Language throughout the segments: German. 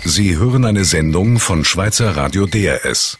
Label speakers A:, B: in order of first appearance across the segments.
A: Sie hören eine Sendung von Schweizer Radio DRS.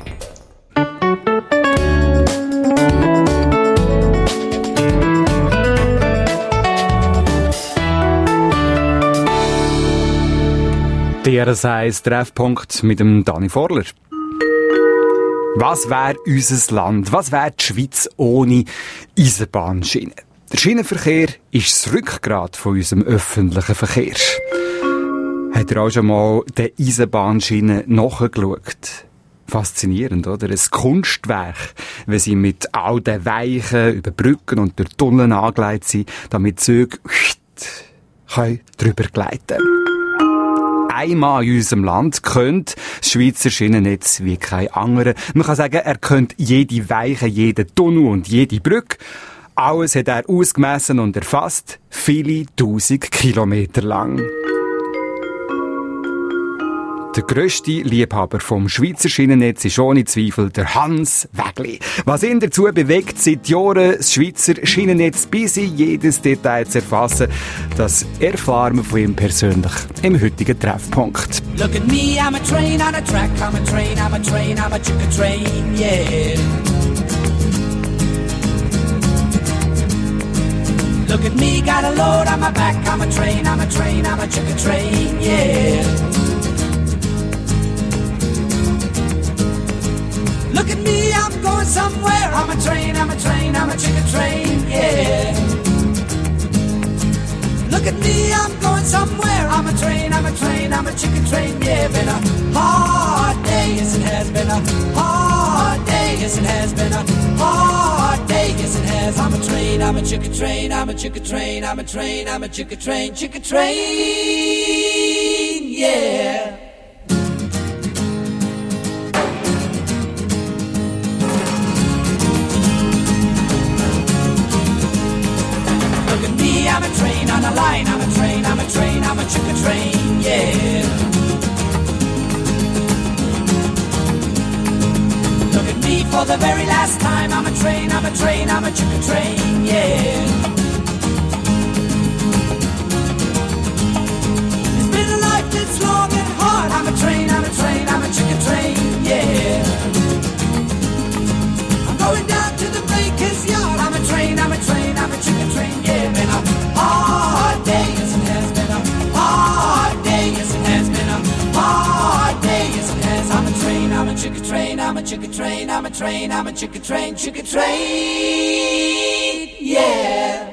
B: DRS 1 Treffpunkt mit dem Dani Vorler. Was wäre unser Land, was wäre die Schweiz ohne Eisenbahnschienen? Der Schienenverkehr ist das Rückgrat von unserem öffentlichen Verkehr. Hat ihr auch schon mal den Eisenbahnschienen nachgeschaut? Faszinierend, oder? Ein Kunstwerk, wenn sie mit all den Weichen über Brücken und durch Tunnel angelegt sind, damit Züge drüber gleiten können. Ein Mann in unserem Land kennt das Schweizer Schienennetz wie kein anderer. Man kann sagen, er kennt jede Weiche, jeden Tunnel und jede Brücke. Alles hat er ausgemessen und erfasst, viele 1000 Kilometer lang. Der grösste Liebhaber vom Schweizer Schienennetz ist ohne Zweifel der Hans Wägli. Was ihn dazu bewegt, seit Jahren das Schweizer Schienennetz bis in jedes Detail zu erfassen, das erfahren wir von ihm persönlich im heutigen Treffpunkt.
C: Look at me, I'm a train on a track, I'm a train, I'm a train, I'm a chicken train, yeah. Look at me, got a load on my back, I'm a train, I'm a train, I'm a chicken train, yeah. Look at me, I'm going somewhere. I'm a train, I'm a train, I'm a chicken train, yeah. Look at me, I'm going somewhere. I'm a train, I'm a train, I'm a chicken train, yeah. Been a hard day, yes it has. Been a hard day, yes it has. Been a hard day, yes it has. I'm a train, I'm a chicken train, I'm a chicken train, I'm a train, I'm a chicken train, yeah. I'm a train on a line, I'm a train, I'm a train, I'm a chicken train, yeah. Look at me for the very last time, I'm a train, I'm a train, I'm a chicken train, yeah. It's been a life that's long and hard, I'm a train, I'm a train, I'm a chicken train, yeah. I'm going down to the baker's yard, I'm a train, I'm a train, I'm a chicken train, yeah. Been a hard day, yes it has. Been a hard day, yes it has. Been a hard day, yes it has. I'm a train, I'm a chicken train, I'm a chicken train, I'm a train, I'm a chicken train, yeah.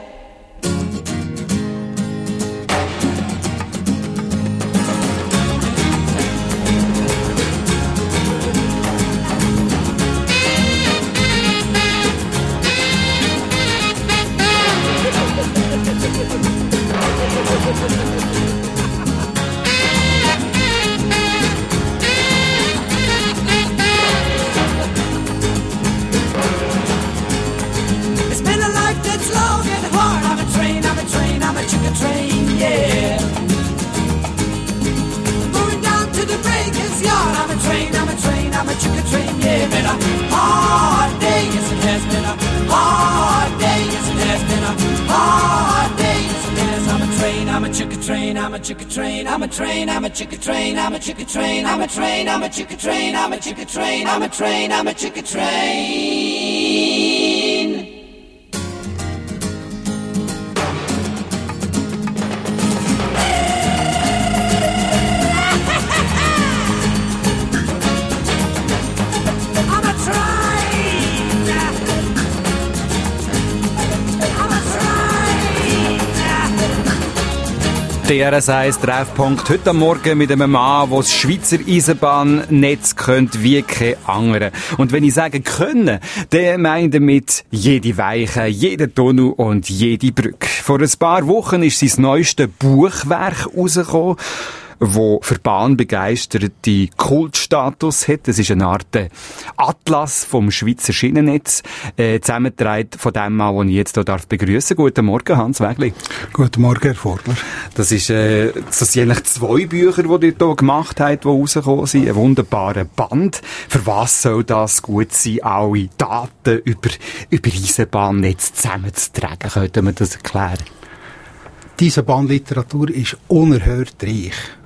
C: It's been a life that's long and hard. I'm a train, I'm a train, I'm a chicken train, yeah. Going down to the breaker's yard. I'm a train, I'm a train, I'm a chicken train, yeah. Been a hard day, yes it has. Been a hard day, yes it has. Been a hard day, yes it has. I'm a train, I'm a chicken train, I'm a chicken train, I'm a train, I'm a chicken train, I'm a chicken train, I'm a train, I'm a chicken train, I'm a chicken train, I'm a train, I'm a chicken train.
B: DRS 1 Treffpunkt heute am Morgen mit einem Mann, der das Schweizer Eisenbahnnetz kennt wie kein anderer. Und wenn ich sage können, dann meine ich damit jede Weiche, jeden Tunnel und jede Brücke. Vor ein paar Wochen ist sein neuestes Buchwerk rausgekommen, wo für bahnbegeisterte Kultstatus hat. Das ist eine Art Atlas vom Schweizer Schienennetz, zusammengetragen von dem Mann, den ich jetzt hier begrüßen darf. Guten Morgen, Hans Wägli.
D: Guten Morgen, Herr Vorler.
B: Das sind eigentlich 2 Bücher, die ihr hier gemacht habt, die rausgekommen sind. Ein wunderbarer Band. Für was soll das gut sein, alle Daten über Eisenbahnnetz zusammenzutragen? Könnten wir das erklären?
D: Diese Bahnliteratur ist unerhört reich.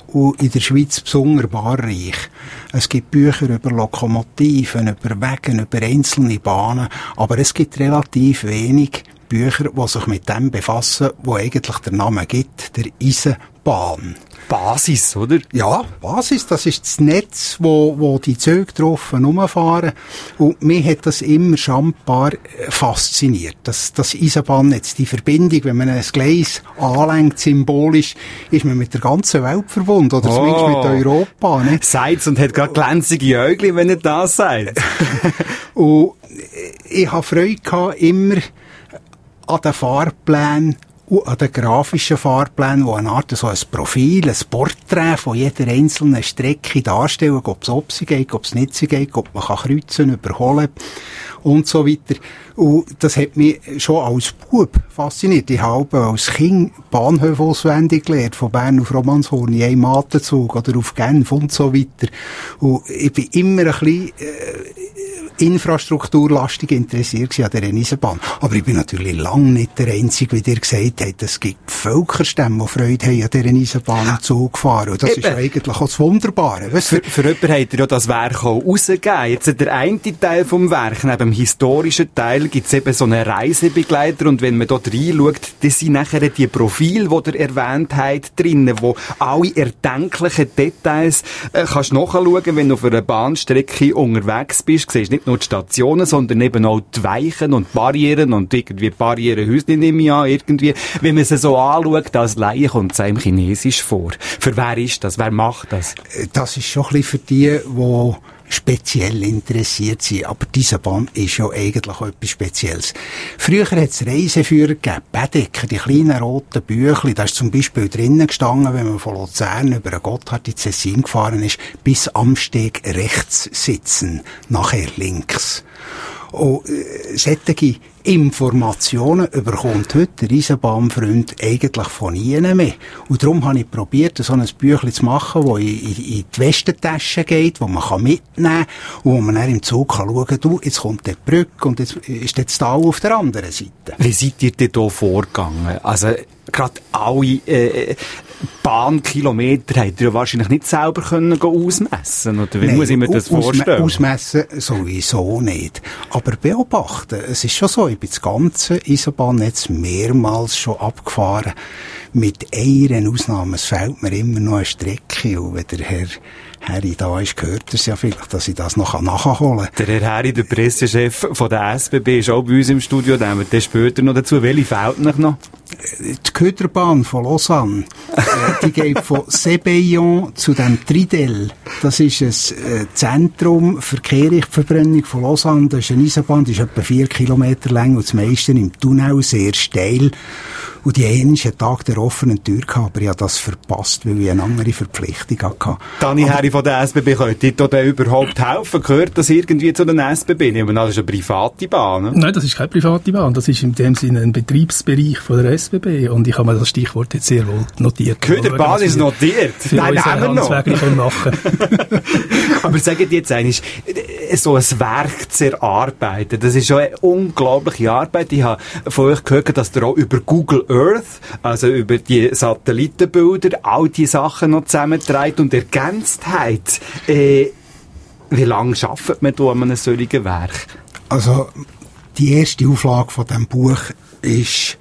D: und in der Schweiz besonderbar reich. Es gibt Bücher über Lokomotiven, über Wegen, über einzelne Bahnen, aber es gibt relativ wenig Bücher, die sich mit dem befassen, wo eigentlich der Name gibt, der Eisenbahn.
B: Basis, oder?
D: Ja, Basis, das ist das Netz, wo die Züge drauf rumfahren. Und mich hat das immer schambar fasziniert. Das Eisenbahnnetz, die Verbindung, wenn man ein Gleis anlenkt, symbolisch, ist man mit der ganzen Welt verbunden, oder zumindest mit Europa, ne?
B: Sagt's und hat gerade glänzige Äugli, wenn er das sagt.
D: Und ich habe Freude gehabt, immer an den Fahrplänen, an den grafischen Fahrplänen, wo eine Art so ein Profil, ein Porträt von jeder einzelnen Strecke darstellen, ob es geht, ob es nicht geht, ob man kreuzen, überholen und so weiter. Und das hat mich schon als Bub fasziniert. Ich habe als Kind Bahnhöfe auswendig gelernt, von Bern auf Romanshorn, in einem Atemzug oder auf Genf und so weiter. Und ich bin immer ein bisschen infrastrukturlastig interessiert an dieser Eisenbahn. Aber ich bin natürlich lange nicht der Einzige, wie dir gesagt hat, es gibt Völkerstämme, die Freude haben, an dieser Eisenbahn Zug fahren. Und das ist eigentlich auch das Wunderbare.
B: Für jemanden hat er ja das Werk auch rausgegeben. Jetzt der eine Teil vom Werk, neben dem historischen Teil, gibt es eben so einen Reisebegleiter. Und wenn man dort reinschaut, das sind nachher die Profile, die ihr erwähnt habt, drinnen, wo alle erdenklichen Details kannst nachschauen, wenn du auf einer Bahnstrecke unterwegs bist. Siehst nicht nur die Stationen, sondern eben auch die Weichen und die Barrieren und irgendwie Barrierenhäuschen nehme ich an, irgendwie. Wenn man sie so anschaut, als Laie kommt es einem Chinesisch vor. Für wer ist das? Wer macht das?
D: Das ist schon ein bisschen für die speziell interessiert sind. Aber diese Bahn ist ja eigentlich auch etwas Spezielles. Früher hat es Reiseführer gegeben, Baedeker, die kleinen roten Büchli. Da ist zum Beispiel drinnen gestanden, wenn man von Luzern über den Gotthard in Tessin gefahren ist, bis Amsteg rechts sitzen, nachher links. Und solche Informationen bekommt heute der Eisenbahnfreund eigentlich von ihnen mehr. Und darum habe ich probiert, so ein Büchlein zu machen, das in die Westentasche geht, das man mitnehmen kann und wo man dann im Zug schauen kann, du, jetzt kommt die Brücke und jetzt ist das Tal auf der anderen Seite.
B: Wie seid ihr denn da vorgegangen? Also, gerade alle Bahnkilometer habt ihr ja wahrscheinlich nicht selber können ausmessen, oder wie muss ich mir das vorstellen?
D: Ausmessen sowieso nicht. Aber beobachten, es ist schon so, ich bin das ganze Eisenbahnnetz mehrmals schon abgefahren. Mit einer Ausnahme, es fehlt mir immer noch eine Strecke. Und wenn der Herr Harry da ist, gehört es ja vielleicht, dass ich das noch nachholen kann.
B: Der Herr Harry, der Pressechef von der SBB, ist auch bei uns im Studio. Da nehmen wir später noch dazu. Welche fehlt noch?
D: Die Köderbahn von Lausanne, die geht von Sebeillon zu dem Tridel. Das ist ein Zentrum für Kehrichtverbrennung von Lausanne. Das ist eine Eisenbahn, die ist etwa 4 Kilometer lang und das meiste im Tunnel, sehr steil. Und die einen Tag der offenen Tür gehabt, aber ich habe das verpasst, weil ich eine andere Verpflichtung hatte.
B: Dani Harry von der SBB, könnt ihr da überhaupt helfen? Gehört das irgendwie zu den SBB? Das ist eine private Bahn, ne?
E: Nein, das ist keine private Bahn. Das ist in dem Sinne ein Betriebsbereich von der SBB. Und ich habe mir das Stichwort jetzt sehr wohl notiert.
B: Köderbahn ist notiert?
E: Nein, haben machen.
B: Aber sagt jetzt eigentlich, so ein Werk zu erarbeiten, das ist schon eine unglaubliche Arbeit. Ich habe von euch gehört, dass ihr auch über Google Earth, also über die Satellitenbilder, all die Sachen noch zusammenträgt und ergänzt hat. Wie lange arbeitet man da an einem solchen Werk?
D: Also, die erste Auflage von diesem Buch ist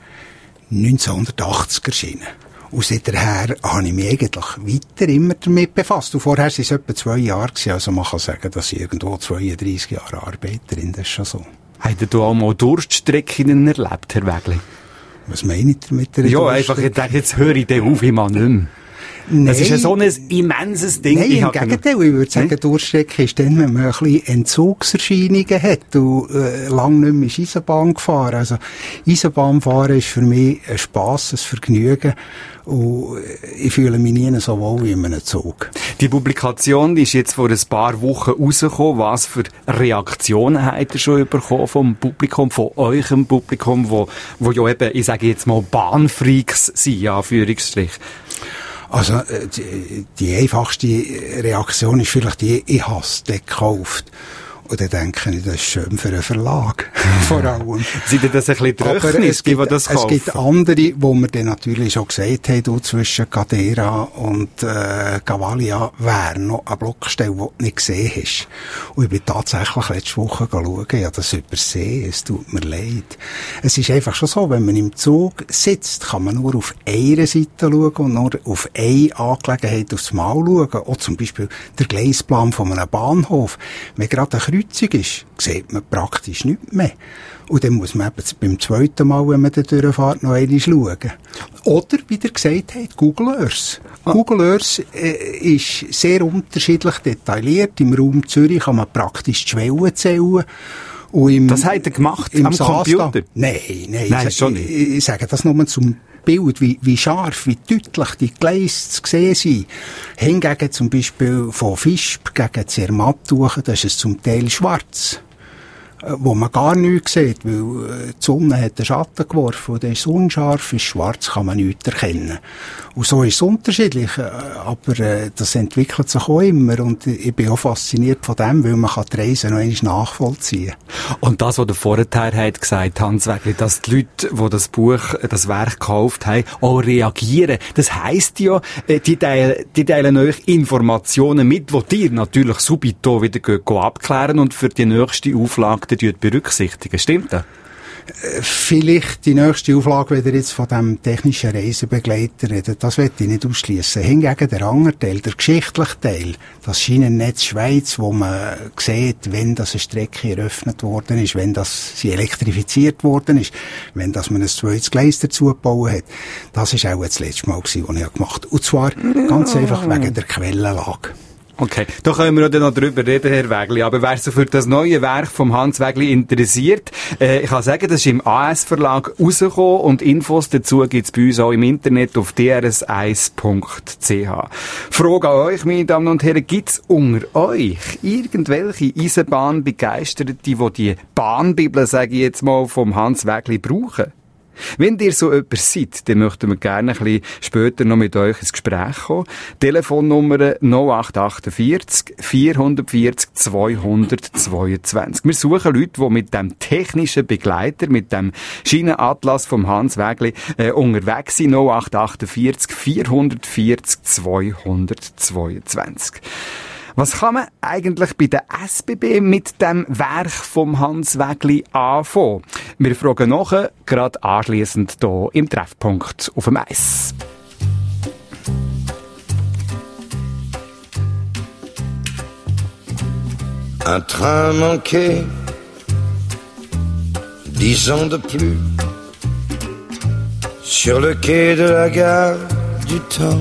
D: 1980 erschienen. Und seither habe ich mich eigentlich weiter immer damit befasst. Und vorher waren es etwa 2 Jahre gewesen. Also man kann sagen, dass ich irgendwo 32 Jahre Arbeiterin, das ist schon so.
B: Habt ihr da auch mal Durststrecken erlebt, Herr Wegli?
D: Was meine ich damit?
B: Ja, einfach, ich denke, jetzt höre ich den auf, ich mal nicht mehr.
D: Nein.
B: Das ist ja so ein immenses Ding.
D: Nein, im Gegenteil. Ich würde sagen, Durchstrecken ist dann, wenn man ein bisschen Entzugserscheinungen hat und lang nicht mehr Eisenbahn gefahren. Also Eisenbahnfahren ist für mich ein Spass, ein Vergnügen. Und ich fühle mich nie so wohl wie in einem Zug.
B: Die Publikation, die ist jetzt vor ein paar Wochen rausgekommen. Was für Reaktionen habt ihr schon bekommen vom Publikum, von eurem Publikum, wo ja eben, ich sage jetzt mal, Bahnfreaks sind, Anführungsstrich?
D: Also, die einfachste Reaktion ist vielleicht die, ich habe es gekauft. Und dann denke ich, das ist schön für einen Verlag. Vor allem.
B: Sind denn das ein bisschen Tröchnis, die das kaufen?
D: Es gibt andere, wo wir dann natürlich schon gesagt haben, du zwischen Gadera und Gavalia wäre noch eine Blockstelle, die du nicht gesehen hast. Und ich bin tatsächlich letzte Woche schauen, ich habe das übersehen, es tut mir leid. Es ist einfach schon so, wenn man im Zug sitzt, kann man nur auf einer Seite schauen und nur auf eine Angelegenheit aufs Mal schauen. Auch zum Beispiel der Gleisplan von einem Bahnhof. Wenn gerade eine Kreuzung ist, sieht man praktisch nichts mehr. Und dann muss man eben beim zweiten Mal, wenn man da durchfährt, noch einmal schauen. Oder, wie ihr gesagt habt, Google Earth. Google Earth ist sehr unterschiedlich detailliert. Im Raum Zürich kann man praktisch die Schwellen zählen.
B: Das hat er gemacht am Computer?
D: Nein,
B: schon nicht.
D: Ich sage das nur zum Bild, wie scharf, wie deutlich die Gleise zu sehen sind. Hingegen zum Beispiel von Visp gegen Zermatt, das ist zum Teil schwarz. Wo man gar nichts sieht, weil die Sonne hat den Schatten geworfen und der ist unscharf, ist schwarz, kann man nichts erkennen. Und so ist es unterschiedlich, aber das entwickelt sich auch immer und ich bin auch fasziniert von dem, weil man kann die Reise noch einmal nachvollziehen.
B: Und das, was du vorher hat gesagt, Hans Wägli, dass die Leute, die das Werk gekauft haben, auch reagieren. Das heisst ja, die teilen euch Informationen mit, die ihr natürlich subito wieder abklären und für die nächste Auflage berücksichtigen. Stimmt das?
D: Vielleicht die nächste Auflage, wenn ihr jetzt von dem technischen Reisebegleiter redet, das will ich nicht ausschliessen. Hingegen der andere Teil, der geschichtliche Teil, das Schienennetz Schweiz, wo man sieht, wenn das eine Strecke eröffnet worden ist, wenn sie elektrifiziert worden ist, wenn das man ein zweites Gleis dazu gebaut hat, das ist auch das letzte Mal gewesen, was ich gemacht habe. Und zwar ganz einfach wegen der Quellenlage.
B: Okay, da können wir noch drüber reden, Herr Wägli. Aber wer sich für das neue Werk vom Hans Wägli interessiert, ich kann sagen, das ist im AS-Verlag rausgekommen und Infos dazu gibt's bei uns auch im Internet auf drs1.ch. Frage an euch, meine Damen und Herren, gibt's unter euch irgendwelche Eisenbahnbegeisterte, die Bahnbibel, sage ich jetzt mal, vom Hans Wägli brauchen? Wenn ihr so jemand seid, dann möchten wir gerne ein bisschen später noch mit euch ins Gespräch kommen. Telefonnummer 0848 440 222. Wir suchen Leute, die mit dem technischen Begleiter, mit dem Schienenatlas vom Hans Wägli unterwegs sind. 0848 440 222. Was kann man eigentlich bei der SBB mit dem Werk vom Hans Wägli anfangen? Wir fragen nachher, gerade anschliessend hier im Treffpunkt auf dem Eis.
F: Un train manqué, 10 ans de plus, sur le quai de la gare du temps.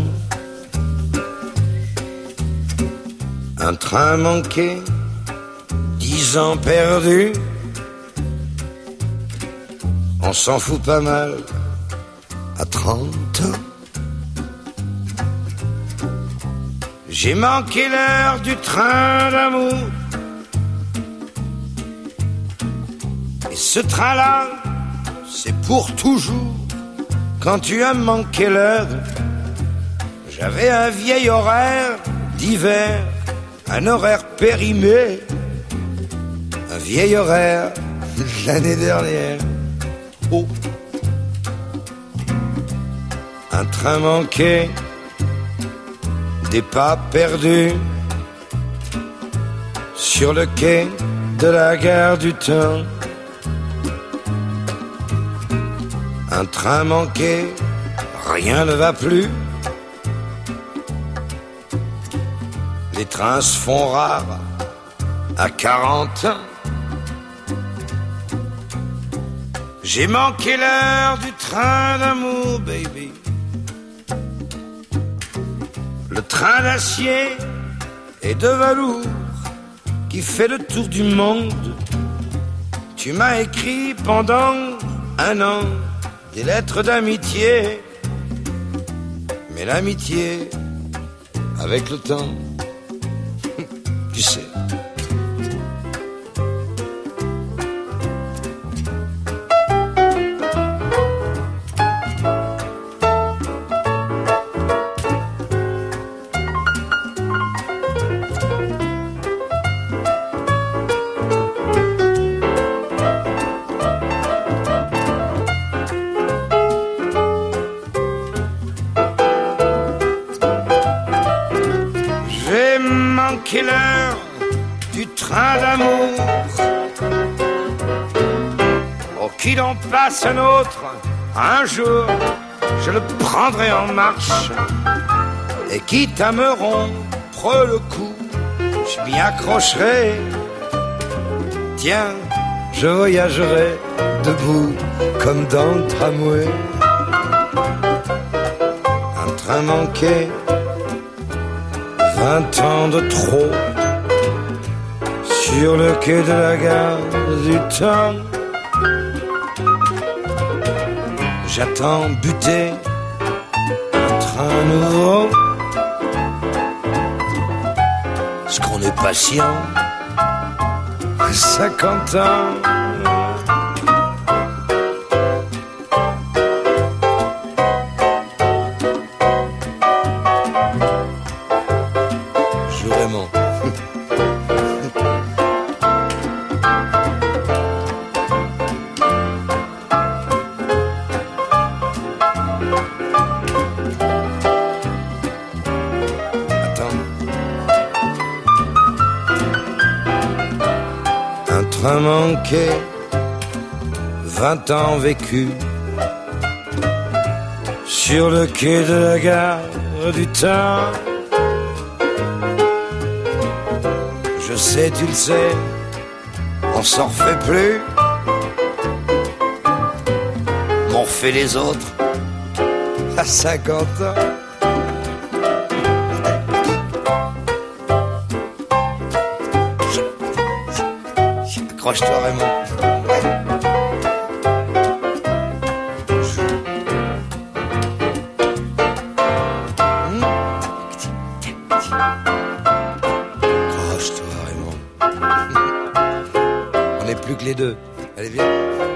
F: Un train manqué, 10 ans perdus, on s'en fout pas mal à 30 ans. J'ai manqué l'heure du train d'amour, et ce train-là, c'est pour toujours. Quand tu as manqué l'heure, j'avais un vieil horaire d'hiver, un horaire périmé, un vieil horaire de l'année dernière. Oh, un train manqué, des pas perdus sur le quai de la gare du temps. Un train manqué, rien ne va plus. Les trains se font rares à 40 ans. J'ai manqué l'heure du train d'amour, baby. Le train d'acier et de velours qui fait le tour du monde. Tu m'as écrit pendant un an des lettres d'amitié. Mais l'amitié, avec le temps, tu sais. killer du train d'amour. Oh, qu'il en passe un autre, un jour, je le prendrai en marche. Et quitte à me rompre le cou, je m'y accrocherai. Tiens, je voyagerai debout comme dans le tramway. Un train manqué, 20 ans de trop. Sur le quai de la gare du temps, j'attends buter un train nouveau. Est-ce qu'on est patient? 50 ans. Jurement. Un manqué, 20 ans vécu sur le quai de la gare du temps. Je sais, tu le sais, on s'en refait plus. M'ont fait les autres à 50 ans. Accroche-toi, Raymond. Accroche-toi, Raymond. On n'est plus que les deux. Allez, viens.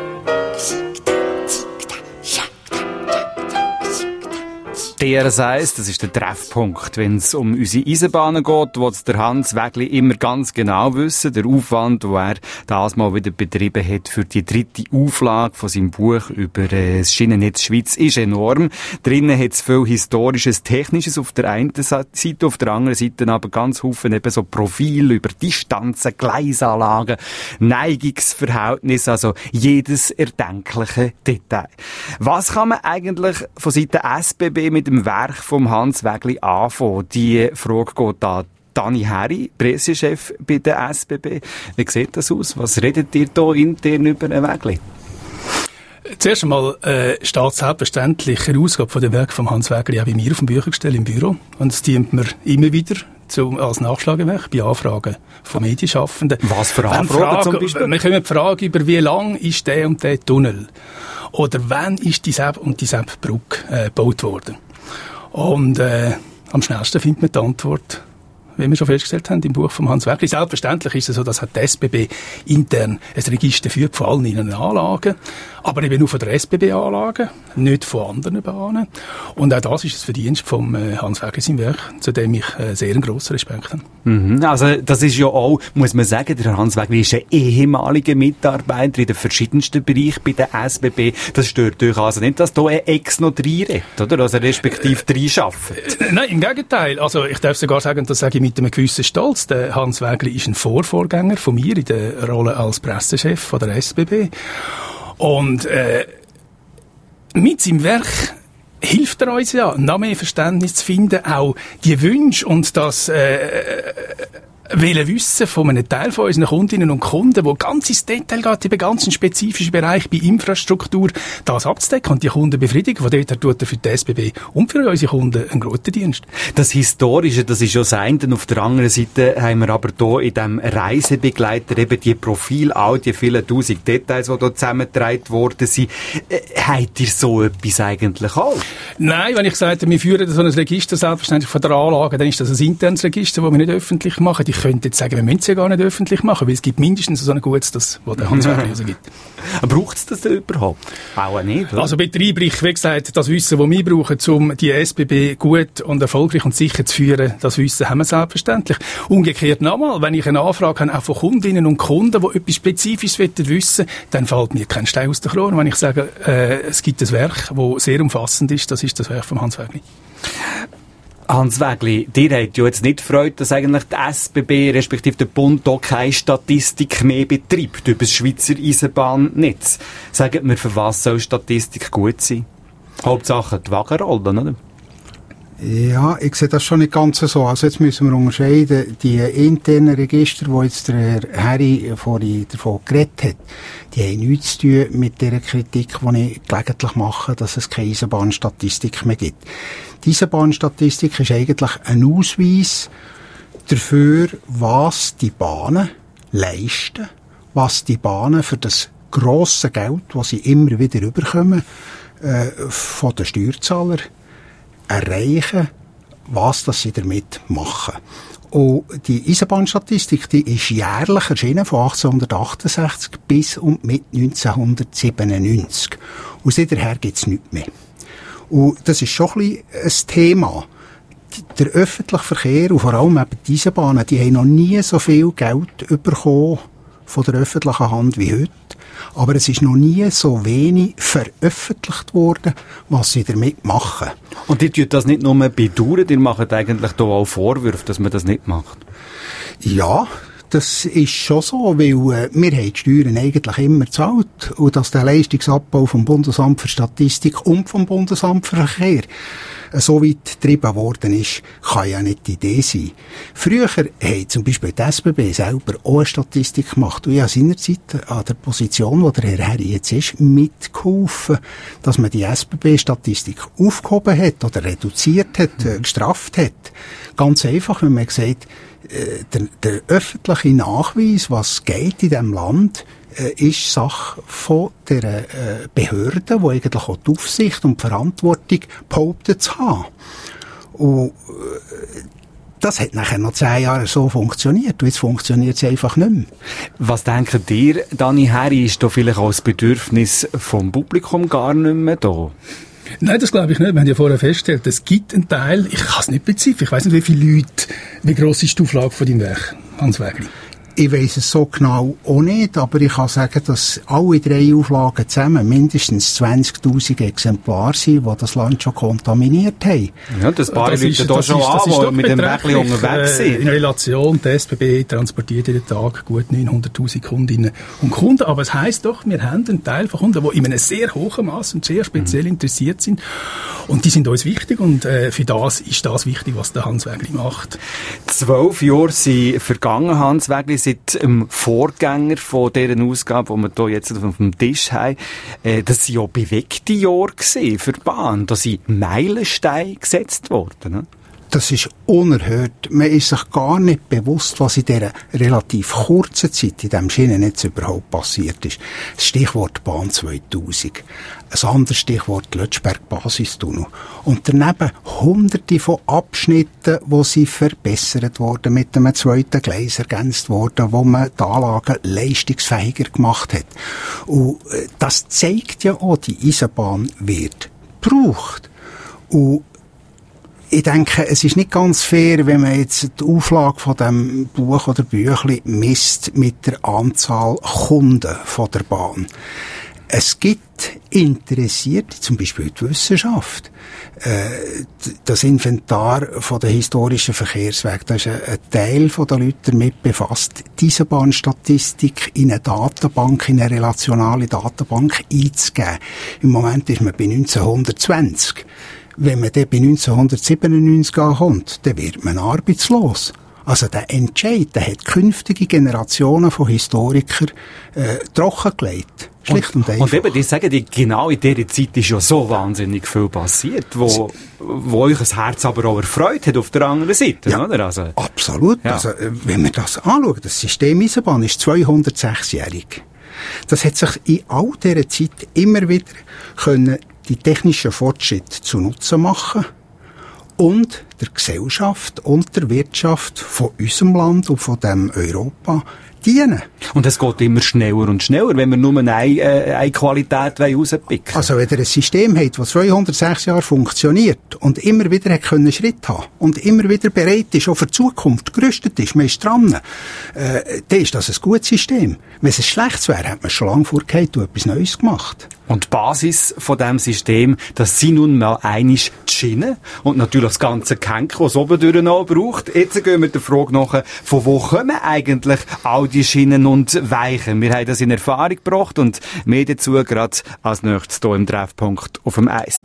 B: DRS1, das ist der Treffpunkt, wenn es um unsere Eisenbahnen geht, wo der Hans Wägli immer ganz genau wissen, der Aufwand, den er das mal wieder betrieben hat für die 3. Auflage von seinem Buch über das Schienennetz Schweiz, ist enorm. Drinnen hat es viel Historisches, Technisches auf der einen Seite, auf der anderen Seite aber ganz Haufen eben so Profile über Distanzen, Gleisanlagen, Neigungsverhältnisse, also jedes erdenkliche Detail. Was kann man eigentlich von Seiten SBB mit dem Werk vom Hans Wägli anfangen? Die Frage geht an Dani Herri, Pressechef bei der SBB. Wie sieht das aus? Was redet ihr hier intern über den Wägli?
E: Zuerst einmal steht selbstverständlich eine Ausgabe von dem Werk von Hans Wägli auch bei mir auf dem Büchergestell im Büro. Und es dient mir immer wieder als Nachschlagewerk bei Anfragen von Medienschaffenden.
B: Was für Anfragen zum Beispiel?
E: Wir kommen die Frage über, wie lang ist der und der Tunnel? Oder wann ist die Sepp und die Sepp-Brücke gebaut worden? Und am schnellsten findet man die Antwort, wie wir schon festgestellt haben, im Buch von Hans Wägli. Selbstverständlich ist es so, dass die SBB intern ein Register führt von allen ihren Anlagen, aber eben nur von der SBB-Anlagen, nicht von anderen Bahnen. Und auch das ist das Verdienst vom Hans Wägli sein Werk, zu dem ich sehr einen grossen Respekt habe.
B: Mhm. Also das ist ja auch, muss man sagen, der Hans Wägli ist ein ehemaliger Mitarbeiter in den verschiedensten Bereichen bei der SBB. Das stört euch also nicht, dass da ein Ex noch reinredet, oder? Also respektive reinarbeitet.
E: Nein, im Gegenteil. Also ich darf sogar sagen, das sage ich mit einem gewissen Stolz. Der Hans Wägli ist ein Vorgänger von mir in der Rolle als Pressechef von der SBB. Und mit seinem Werk hilft er uns ja, noch mehr Verständnis zu finden, auch die Wünsche und das wollen wissen von einem Teil von unseren Kundinnen und Kunden, wo ganz ins Detail geht, über ganz spezifischen Bereich bei Infrastruktur, das abzudecken und die Kunden befriedigen. Von dort her tut er für die SBB und für unsere Kunden einen guten Dienst.
B: Das Historische, das ist ja das eine. Auf der anderen Seite haben wir aber hier in diesem Reisebegleiter eben die Profile, auch die vielen tausend Details, die hier zusammengetragen worden sind. Habt ihr so etwas eigentlich auch?
E: Nein, wenn ich sage, wir führen so ein Register selbstverständlich von der Anlage, dann ist das ein internes Register, das wir nicht öffentlich machen. Ich könnte jetzt sagen, wir müssen es ja gar nicht öffentlich machen, weil es gibt mindestens so ein gutes, das, was der Hans Wägli gibt.
B: Braucht es das denn überhaupt? Auch nicht, oder?
E: Also betrieblich, wie gesagt, das Wissen, das wir brauchen, um die SBB gut und erfolgreich und sicher zu führen, das Wissen haben wir selbstverständlich. Umgekehrt nochmal, wenn ich eine Anfrage habe, auch von Kundinnen und Kunden, die etwas Spezifisches wissen wollen, dann fällt mir kein Stein aus der Krone. Wenn ich sage, es gibt ein Werk, das sehr umfassend ist, das ist das Werk von Hans Wägli.
B: Hans Wägli, dir hat ja jetzt nicht Freude, dass eigentlich die SBB, respektive der Bund, auch keine Statistik mehr betreibt über das Schweizer Eisenbahnnetz. Sagt mir, für was soll Statistik gut sein? Hauptsache die Wagenrollen, oder?
D: Ja, ich sehe das schon nicht ganz so. Also jetzt müssen wir unterscheiden, die internen Register, die jetzt der Herr Harry vorhin davon geredet hat, die haben nichts zu tun mit der Kritik, die ich gelegentlich mache, dass es keine Eisenbahnstatistik mehr gibt. Die Eisenbahnstatistik ist eigentlich ein Ausweis dafür, was die Bahnen leisten, was die Bahnen für das grosse Geld, das sie immer wieder überkommen, von den Steuerzahlern erreichen, was das sie damit machen. Und die Eisenbahnstatistik, die ist jährlich erschienen von 1868 bis und mit 1997. Und seither gibt's nichts mehr. Und das ist schon ein Thema. Der öffentliche Verkehr und vor allem eben die Eisenbahnen, die haben noch nie so viel Geld bekommen von der öffentlichen Hand wie heute. Aber es ist noch nie so wenig veröffentlicht worden, was sie damit machen.
B: Und ihr tut das nicht nur bedauern, ihr macht eigentlich da auch Vorwürfe, dass man das nicht macht?
D: Ja, das ist schon so, weil wir haben die Steuern eigentlich immer gezahlt. Und dass der Leistungsabbau vom Bundesamt für Statistik und vom Bundesamt für Verkehr so weit getrieben worden ist, kann ja nicht die Idee sein. Früher hat zum Beispiel die SBB selber auch eine Statistik gemacht. Und ich habe seinerzeit an der Position, wo der Herr Harry jetzt ist, mitgeholfen, dass man die SBB-Statistik aufgehoben hat oder reduziert hat, gestrafft hat. Ganz einfach, wenn man gesagt, der öffentliche Nachweis, was geht in diesem Land, ist Sache von der Behörde, die eigentlich auch die Aufsicht und die Verantwortung behauptet zu haben. Und das hat nachher noch 10 Jahre so funktioniert. Und jetzt funktioniert es einfach nicht mehr.
B: Was denkt ihr, Dani Harry, ist da vielleicht auch das Bedürfnis vom Publikum gar nicht mehr da?
E: Nein, das glaube ich nicht. Wir haben ja vorher festgestellt, es gibt einen Teil, ich kann es nicht beziffern, ich weiss nicht, wie viele Leute, wie gross ist die Auflage von deinem Werk, Hans Wägli?
D: Ich weiss es so genau auch nicht, aber ich kann sagen, dass alle 3 Auflagen zusammen mindestens 20.000 Exemplare sind, die das Land schon kontaminiert haben.
B: Ja, das paar Leute da schon an, die mit dem Wägli unterwegs sind.
E: In Relation, die SBB transportiert jeden Tag gut 900'000 Kundinnen und Kunden, aber es heisst doch, wir haben einen Teil von Kunden, die in einem sehr hohen Maß und sehr speziell interessiert sind und die sind uns wichtig und für das ist das wichtig, was der Hans Wägli macht. 12
B: Jahre sind vergangen, Hans Wägli, seit dem Vorgänger von dieser Ausgabe, die wir hier jetzt auf dem Tisch haben. Das waren ja bewegte Jahre für die Bahn. Da sind Meilensteine gesetzt worden. Ne?
D: Das ist unerhört. Man ist sich gar nicht bewusst, was in dieser relativ kurzen Zeit in diesem Schienennetz überhaupt passiert ist. Das Stichwort Bahn 2000. Ein anderes Stichwort Lötschberg-Basistunnel. Und daneben Hunderte von Abschnitten, wo sie verbessert wurden, mit einem zweiten Gleis ergänzt wurden, wo man die Anlagen leistungsfähiger gemacht hat. Und das zeigt ja auch, die Eisenbahn wird gebraucht. Und ich denke, es ist nicht ganz fair, wenn man jetzt die Auflage von dem Buch oder Büchli misst mit der Anzahl Kunden von der Bahn. Es gibt Interessierte, zum Beispiel die Wissenschaft, das Inventar von der historischen Verkehrswege, da ist ein Teil von der Leute damit befasst, diese Bahnstatistik in eine Datenbank, in eine relationale Datenbank einzugeben. Im Moment ist man bei 1920. Wenn man dann bei 1997 ankommt, dann wird man arbeitslos. Also der Entscheid, der hat künftige Generationen von Historikern trockengelegt. Schlicht und einfach.
B: Und eben, die sagen, genau in dieser Zeit ist ja so wahnsinnig viel passiert, wo euch ein Herz aber auch erfreut hat auf der anderen Seite,
D: ja,
B: oder? Also,
D: absolut. Ja. Also, wenn wir das anschauen, das System Eisenbahn ist 206-jährig. Das hat sich in all dieser Zeit immer wieder können die technischen Fortschritte zu Nutzen machen und der Gesellschaft und der Wirtschaft von unserem Land und von dem Europa dienen.
B: Und es geht immer schneller und schneller, wenn wir nur eine Qualität rauspicken.
D: Also wenn ihr ein System habt, das 206 Jahre funktioniert und immer wieder hat können Schritt haben und immer wieder bereit ist, auch für die Zukunft gerüstet ist, man ist dran, dann ist das ein gutes System. Wenn es ein schlechtes wäre, hat man schon lange vorgehabt und etwas Neues gemacht.
B: Und die Basis von diesem System, das sind nun mal einmal die Schiene und natürlich das ganze gehängt, was es oben durch noch braucht. Jetzt gehen wir der Frage nach, von wo kommen eigentlich all die Schienen und Weichen? Wir haben das in Erfahrung gebracht und mehr dazu gerade als nächstes hier im Treffpunkt auf dem Eis.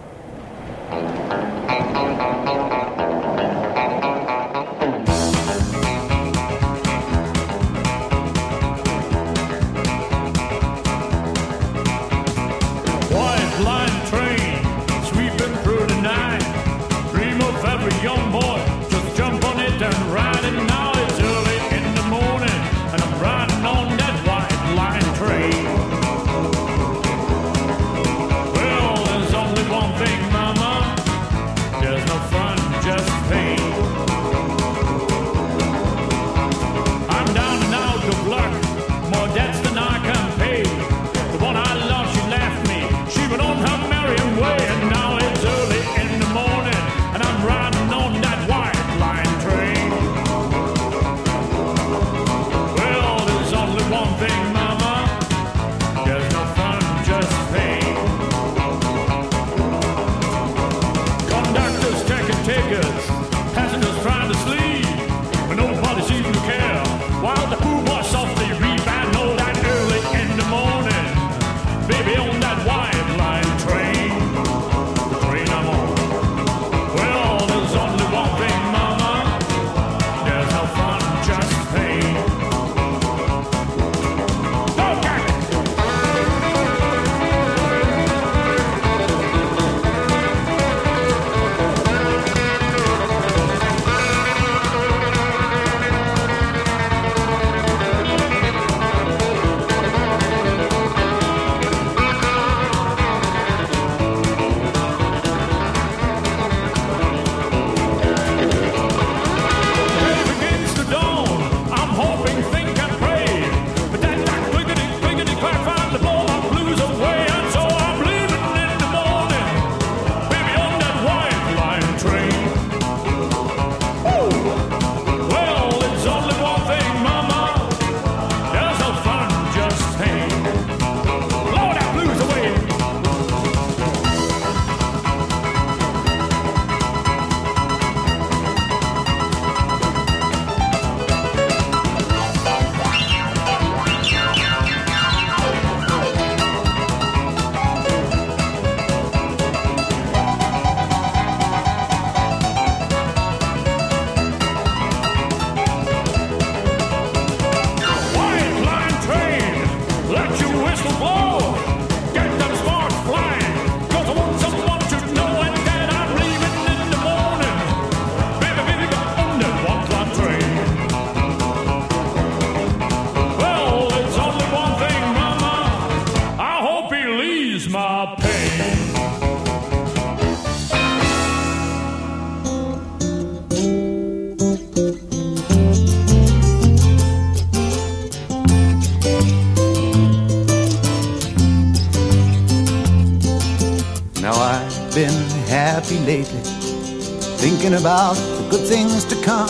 G: happy lately, thinking about the good things to come.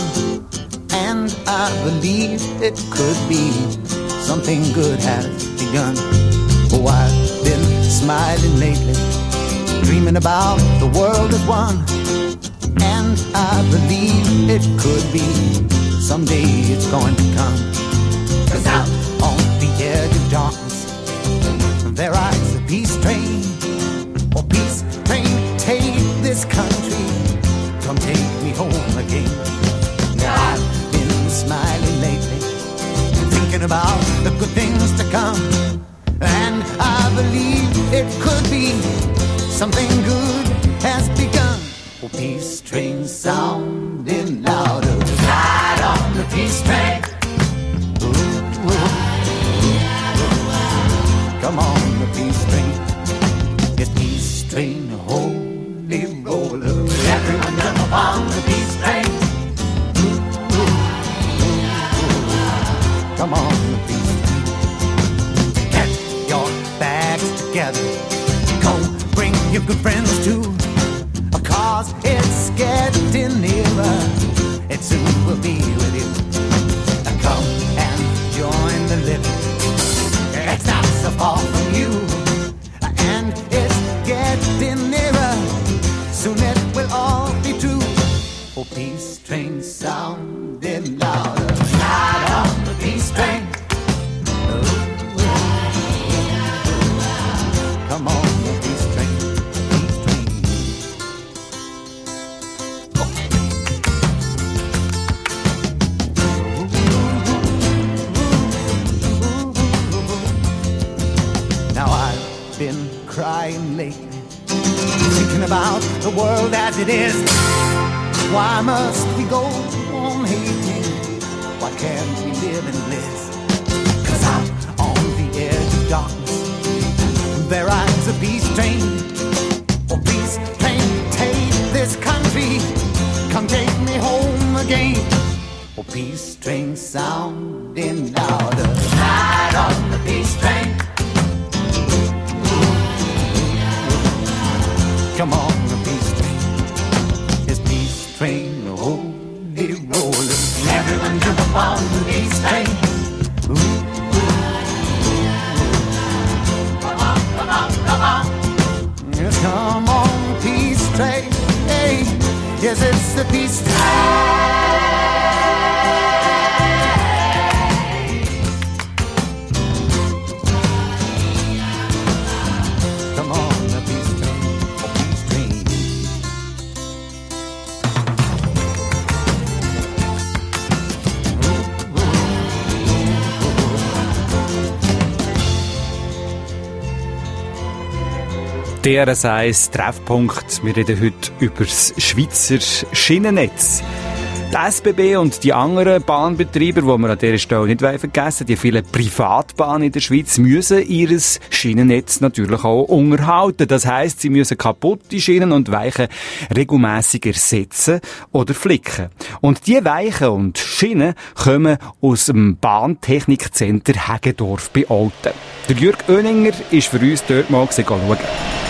G: And I believe it could be something good has begun. Oh, I've been smiling lately, dreaming about the world as one. And I believe it could be someday it's going to come. 'Cause out on the edge of darkness there rides a peace train. Oh, peace train, take this country, come take me home again. Now I've been smiling lately, thinking about the good things to come. And I believe it could be something good has begun. Oh, peace train sounding louder, ride on the peace train. Ooh, ooh. Come on, the peace train. Yes, peace train, holy roller. Everyone jump upon the peace train. Ooh, ooh. Come on, the peace train. Get your bags together. Go bring your good friends too. 'Cause it's getting nearer. sounding louder. Ride on the peace train. Come on, the peace train, peace train. Now I've been crying lately, thinking about the world as it is. Why must we go on hating? Why can't we live in bliss? 'Cause out on the edge of darkness there rides a peace train. Oh, peace train, take this country, come take me home again. Oh, peace train sounding louder. Ride on the peace train. Come on, the peace train. It's peace train, holy rollin'. Everyone jump up on the peace train. Ooh. Yes, come on, peace train. Hey, yes, it's the peace train. Come on, the peace train, oh, peace train.
B: DRS1 Treffpunkt. Wir reden heute über das Schweizer Schienennetz. Die SBB und die anderen Bahnbetreiber, die wir an dieser Stelle nicht vergessen, die vielen Privatbahnen in der Schweiz, müssen ihr Schienennetz natürlich auch unterhalten. Das heisst, sie müssen kaputte Schienen und Weichen regelmässig ersetzen oder flicken. Und diese Weichen und Schienen kommen aus dem Bahntechnikcenter Heggendorf bei Olten. Der Jürg Oeninger ist für uns dort mal schauen.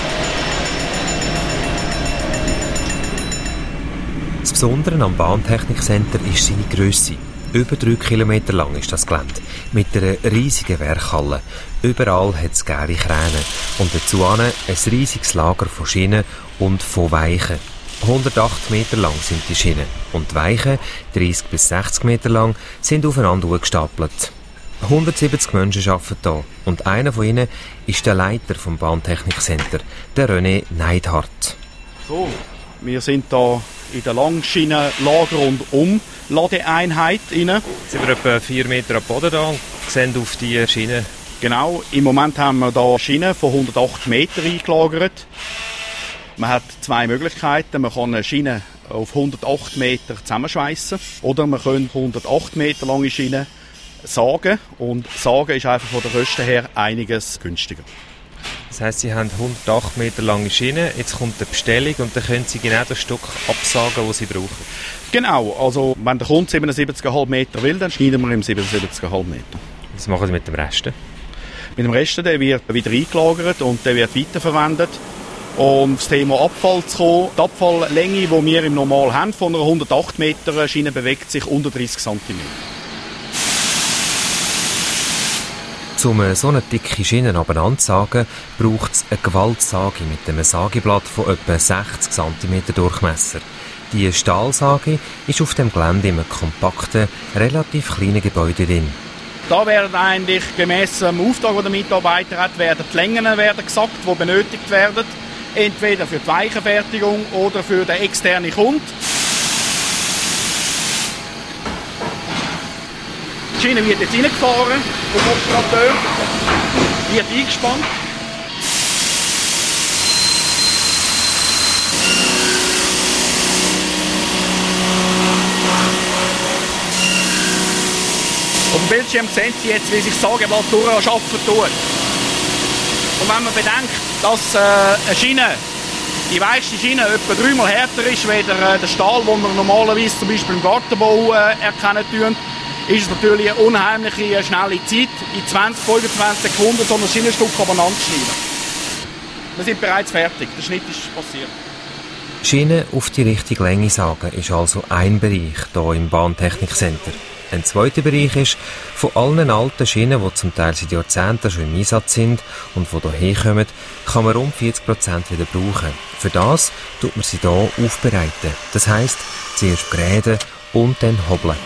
H: Das Besondere am Bahntechnikcenter ist seine Grösse. Über 3 Kilometer lang ist das Gelände. Mit einer riesigen Werkhalle. Überall hat es gelbe Kräne. Und dazu ein riesiges Lager von Schienen und von Weichen. 108 Meter lang sind die Schienen. Und die Weichen, 30 bis 60 Meter lang, sind aufeinander gestapelt. 170 Menschen arbeiten hier. Und einer von ihnen ist der Leiter vom Bahntechnikcenter, der René Neidhardt.
I: So, wir sind hier in der Langschienenlager- und Umladeeinheit rein.
H: Sind wir etwa 4 Meter am Boden da und sehen auf die Schienen?
I: Genau, im Moment haben wir hier Schienen von 108 Meter eingelagert. Man hat 2 Möglichkeiten. Man kann eine Schiene auf 108 Meter zusammenschweissen oder man kann 108 Meter lange Schienen sagen. Und sagen ist einfach von der Kosten her einiges günstiger.
H: Das heisst, Sie haben 108 Meter lange Schienen, jetzt kommt eine Bestellung und dann können Sie genau das Stück absagen, das Sie brauchen.
I: Genau, also wenn der Kunde 77,5 Meter will, dann schneiden wir ihm 77,5 Meter.
H: Was machen Sie mit dem Rest?
I: Mit dem Rest, der wird wieder eingelagert und der wird weiterverwendet. Um auf das Thema Abfall zu kommen, die Abfalllänge, die wir im Normal haben, von einer 108 Meter Schiene bewegt sich unter 30 cm.
H: Um so eine dicke Schiene abeinander zu sagen, braucht es eine Gewaltsage mit einem Sageblatt von etwa 60 cm Durchmesser. Die Stahlsage ist auf dem Gelände in einem kompakten, relativ kleinen Gebäude drin.
I: Da werden eigentlich gemäss dem Auftrag, den der Mitarbeiter hat, werden die Längen gesagt, die benötigt werden. Entweder für die Weichenfertigung oder für den externen Kunden. Die Schiene wird jetzt reingefahren, vom Operateur, wird eingespannt. Auf dem Bildschirm sehen Sie jetzt, wie sich das Sageblatt durcharbeiten tut. Und wenn man bedenkt, dass eine Schiene, die weichste Schiene, etwa 3-mal härter ist, als der Stahl, den wir normalerweise zum Beispiel im Gartenbau erkennen tun, ist es natürlich eine unheimliche schnelle Zeit, in 20-25 Sekunden so ein Schienenstück aneinander zu schneiden. Wir sind bereits fertig, der Schnitt ist passiert.
H: Schienen auf die richtige Länge sagen ist also ein Bereich hier im Bahntechnikcenter. Ein zweiter Bereich ist, von allen alten Schienen, die zum Teil seit Jahrzehnten schon im Einsatz sind und die hierher kommen, kann man rund 40% wieder brauchen. Für das tut man sie hier aufbereiten. Das heisst, zuerst gräden und dann hobeln.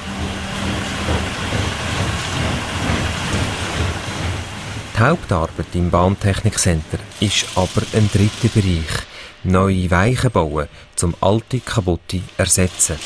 H: Die Hauptarbeit im Bahntechnikcenter ist aber ein dritter Bereich. Neue Weichen bauen, um alte, kaputte ersetzen.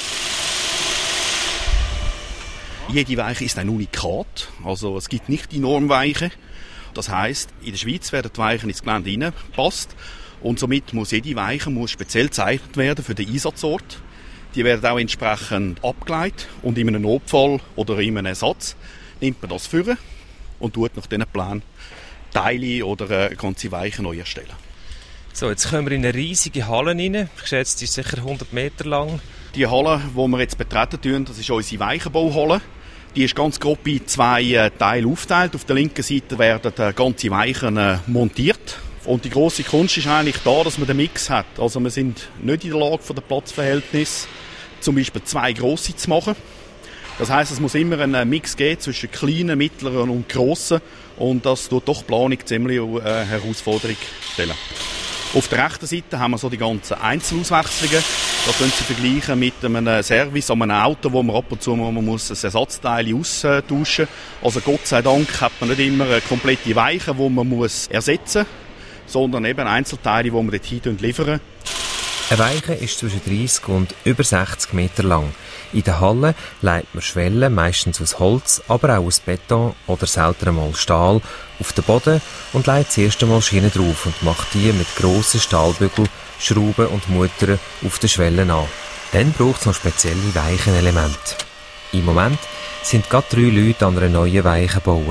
J: Jede Weiche ist ein Unikat, also es gibt nicht die Normweiche. Das heisst, in der Schweiz werden die Weichen ins Gelände hineingepasst und somit muss jede Weiche speziell gezeichnet werden für den Einsatzort. Die werden auch entsprechend abgeleitet und in einem Notfall oder in einem Ersatz nimmt man das vor und tut nach diesen Plänen Teile oder ganze Weichen neu erstellen.
H: So, jetzt kommen wir in eine riesige Halle rein. Ich schätze, die ist sicher 100 Meter lang.
J: Die Halle, die wir jetzt betreten tun, das ist unsere Weichenbauhalle. Die ist ganz grob in 2 Teile aufgeteilt. Auf der linken Seite werden ganze Weichen montiert. Und die grosse Kunst ist eigentlich da, dass man den Mix hat. Also wir sind nicht in der Lage, von den Platzverhältnissen zum Beispiel 2 grosse zu machen. Das heisst, es muss immer einen Mix geben zwischen kleinen, mittleren und grossen. Und das tut doch die Planung ziemlich eine Herausforderung stellen. Auf der rechten Seite haben wir so die ganzen Einzelauswechslungen. Das können Sie vergleichen mit einem Service an einem Auto, wo man ab und zu ein Ersatzteil austauschen muss. Also Gott sei Dank hat man nicht immer eine komplette Weiche, die man ersetzen muss, sondern eben Einzelteile, die man dorthin liefern.
H: Eine Weiche ist zwischen 30 und über 60 Meter lang. In der Halle legt man Schwellen, meistens aus Holz, aber auch aus Beton oder seltener mal Stahl, auf den Boden und legt zuerst einmal Schienen drauf und macht die mit grossen Stahlbügeln, Schrauben und Muttern auf den Schwellen an. Dann braucht es noch spezielle Weichenelemente. Im Moment sind gerade 3 Leute an einer neuen Weiche bauen.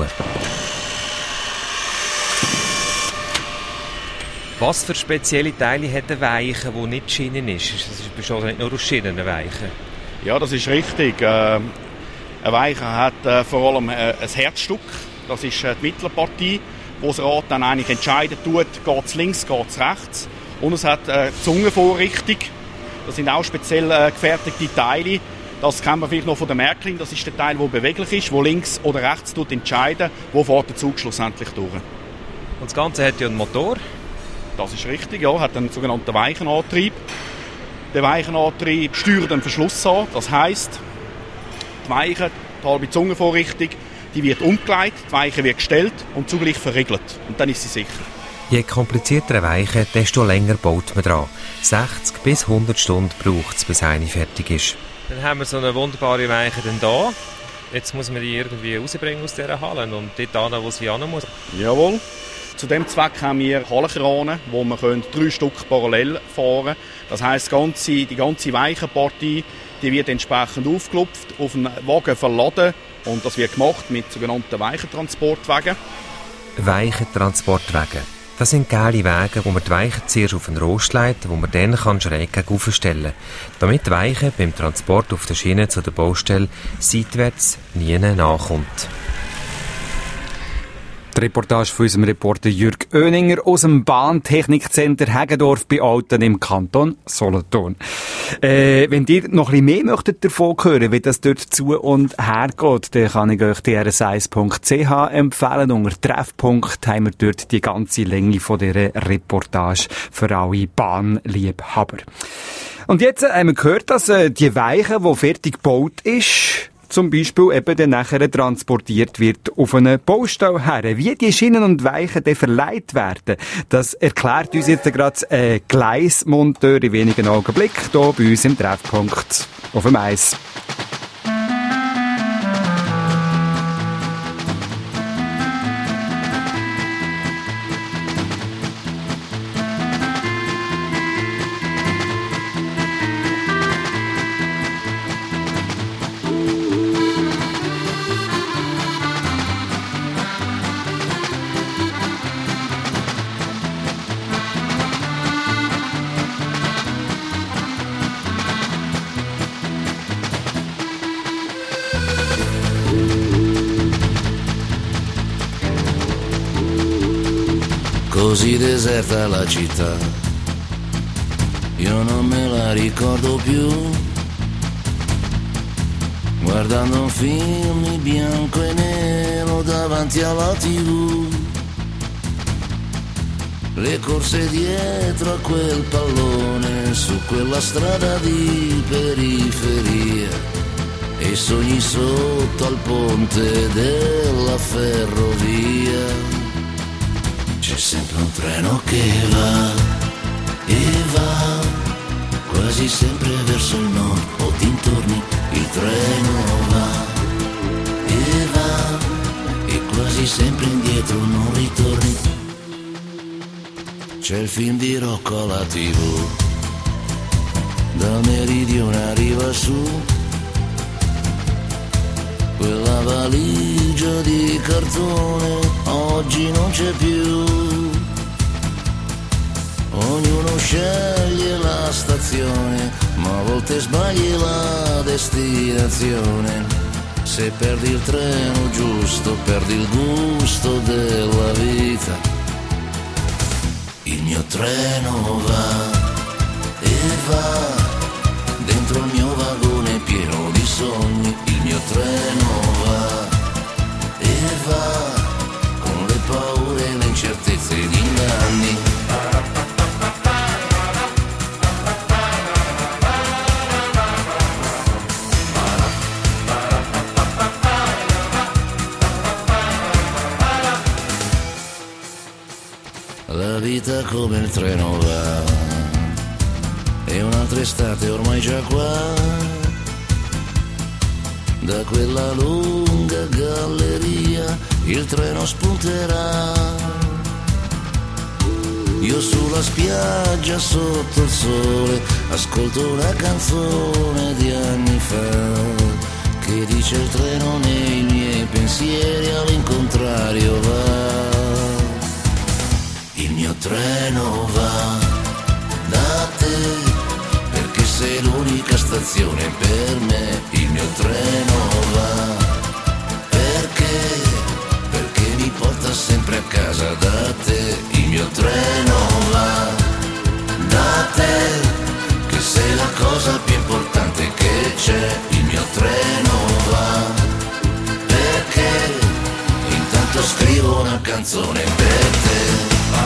H: Was für spezielle Teile hat eine Weiche, die nicht Schienen ist? Es besteht nicht nur aus Schienen, eine Weiche.
J: Ja, das ist richtig. Eine Weiche hat vor allem ein Herzstück. Das ist die Mittelpartie, wo das Rad dann eigentlich entscheiden tut, geht es links, geht es rechts. Und es hat eine Zungenvorrichtung. Das sind auch speziell gefertigte Teile. Das kennen wir vielleicht noch von der Märklin. Das ist der Teil, der beweglich ist, wo links oder rechts entscheidet, wo fährt der Zug schlussendlich durch.
H: Und das Ganze hat ja einen Motor.
J: Das ist richtig, ja, hat einen sogenannten Weichenantrieb. Der Weichenantrieb steuert den Verschluss an. Das heisst, die Weiche, die halbe Zungenvorrichtung, die wird umgelegt, die Weiche wird gestellt und zugleich verriegelt. Und dann ist sie sicher.
H: Je komplizierter eine Weiche, desto länger baut man dran. 60 bis 100 Stunden braucht es, bis eine fertig ist. Dann haben wir so eine wunderbare Weiche dann da. Jetzt muss man die irgendwie rausbringen aus dieser Halle und dort hin, wo sie hin muss.
J: Jawohl. Zu dem Zweck haben wir Hallenkrane, wo wir 3 Stück parallel fahren können. Das heisst, die ganze Weichenpartie, die wird entsprechend aufgelupft, auf einen Wagen verladen und das wird gemacht mit sogenannten Weichentransportwagen.
H: Weichentransportwagen. Das sind geile Wege, wo man die Weichen zuerst auf den Rost legt, wo man dann schräg gegenüberstellen kann, damit die Weiche beim Transport auf der Schiene zu der Baustelle seitwärts nie nachkommt.
B: Die Reportage von unserem Reporter Jürg Oeninger aus dem Bahntechnikcenter Heggendorf bei Alten im Kanton Solothurn. Wenn ihr noch ein bisschen mehr möchtet davon hören, wie das dort zu und her geht, dann kann ich euch drs1.ch empfehlen. Unter Treffpunkt haben wir dort die ganze Länge von dieser Reportage für alle Bahnliebhaber. Und jetzt haben wir gehört, dass die Weiche, die fertig gebaut ist, zum Beispiel eben dann nachher transportiert wird auf eine Baustelle her. Wie die Schienen und Weichen dann verleiht werden, das erklärt uns jetzt gerade ein Gleismonteur in wenigen Augenblicken hier bei uns im Treffpunkt auf dem Eis.
K: Così deserta la città, io non me la ricordo più, guardando un film in bianco e nero davanti alla TV. le corse dietro a quel pallone su quella strada di periferia e i sogni sotto al ponte della ferrovia. C'è sempre un treno che va e va quasi sempre verso il nord o dintorni. Il treno va e va e quasi sempre indietro non ritorni. C'è il film di Rocco alla TV, dal meridione arriva su, quella valigia di cartone oggi non c'è più. Ognuno sceglie la stazione, ma a volte sbagli la destinazione. Se perdi il treno giusto, perdi il gusto della vita. Il mio treno va e va dentro il mio vagone pieno di sogni. Il mio treno va e va con le paure e le incertezze e gli inganni. La vita come il treno va e un'altra estate ormai già qua. Da quella lunga galleria il treno spunterà. Io sulla spiaggia sotto il sole ascolto una canzone di anni fa che dice il treno nei miei pensieri all'incontrario va. Il mio treno va da te, perché sei l'unica stazione per me. Il mio treno va perché mi porta sempre a casa da te. Il mio treno va da te, che sei la cosa più importante che c'è. Il mio treno va perché intanto scrivo una canzone per te.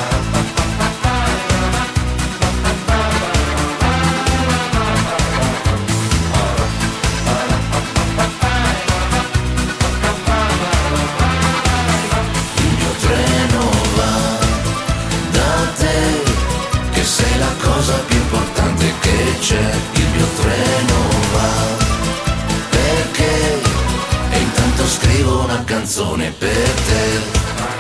K: Sei la cosa più importante che c'è. Il mio treno va perché e intanto scrivo una canzone per te.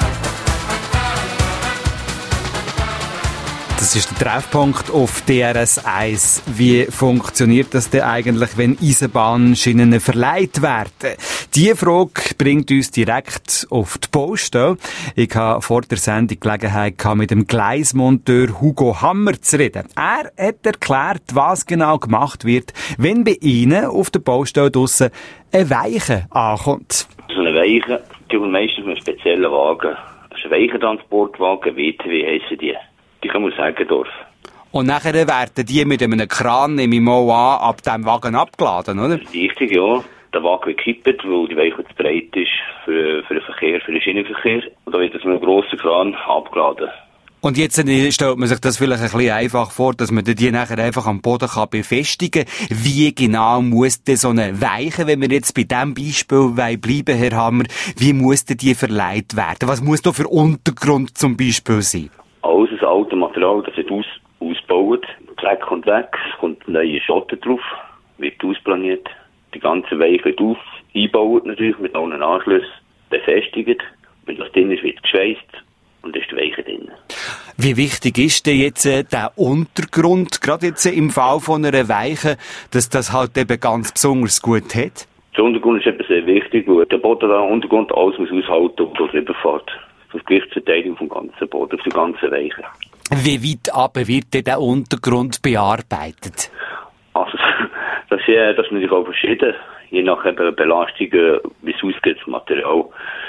B: Das ist der Treffpunkt auf DRS 1. Wie funktioniert das denn eigentlich, wenn Eisenbahnschienen verleiht werden? Diese Frage bringt uns direkt auf die Baustelle. Ich habe vor der Sendung Gelegenheit gehabt, mit dem Gleismonteur Hugo Hammer zu reden. Er hat erklärt, was genau gemacht wird, wenn bei Ihnen auf der Baustelle draussen eine Weiche ankommt.
L: So eine Weiche, die kommt meistens mit einem speziellen Wagen. Das ist ein Weichentransportwagen, WTW heissen die. Die kann man sagen darf.
B: Und nachher werden die mit einem Kran, nehme ich mal an, ab diesem Wagen abgeladen, oder?
L: Richtig, ja. Der Wagen wird gekippt, weil die Weiche zu breit ist für den Verkehr, für den Schienenverkehr. Und da wird das mit einem grossen Kran abgeladen.
B: Und jetzt stellt man sich das vielleicht ein bisschen einfach vor, dass man die nachher einfach am Boden kann befestigen kann. Wie genau muss denn so eine Weiche, wenn wir jetzt bei diesem Beispiel bleiben, Herr Hammer, wie muss denn die verleiht werden? Was muss da für Untergrund zum Beispiel sein?
L: Alles das alte Material, das wird ausgebaut. Dreck kommt weg, es kommt neue Schotter drauf, wird ausplaniert. Die ganze Weiche wird eingebaut natürlich, mit allen Anschlüssen, befestigt. Wenn das drin ist, wird geschweißt und ist die Weiche drin.
B: Wie wichtig ist denn jetzt der Untergrund, gerade jetzt im Fall von einer Weiche, dass das halt eben ganz besonders gut hat?
L: Der Untergrund ist eben sehr wichtig, weil der Boden da Untergrund alles muss aushalten und drüber fährt. Auf die Gewichtsverteilung vom ganzen Boden, auf die ganze Weiche. Wie
B: weit aber wird denn der Untergrund bearbeitet?
L: Also, das ist natürlich auch verschieden. Je nach Belastung, wie es ausgeht, das Material.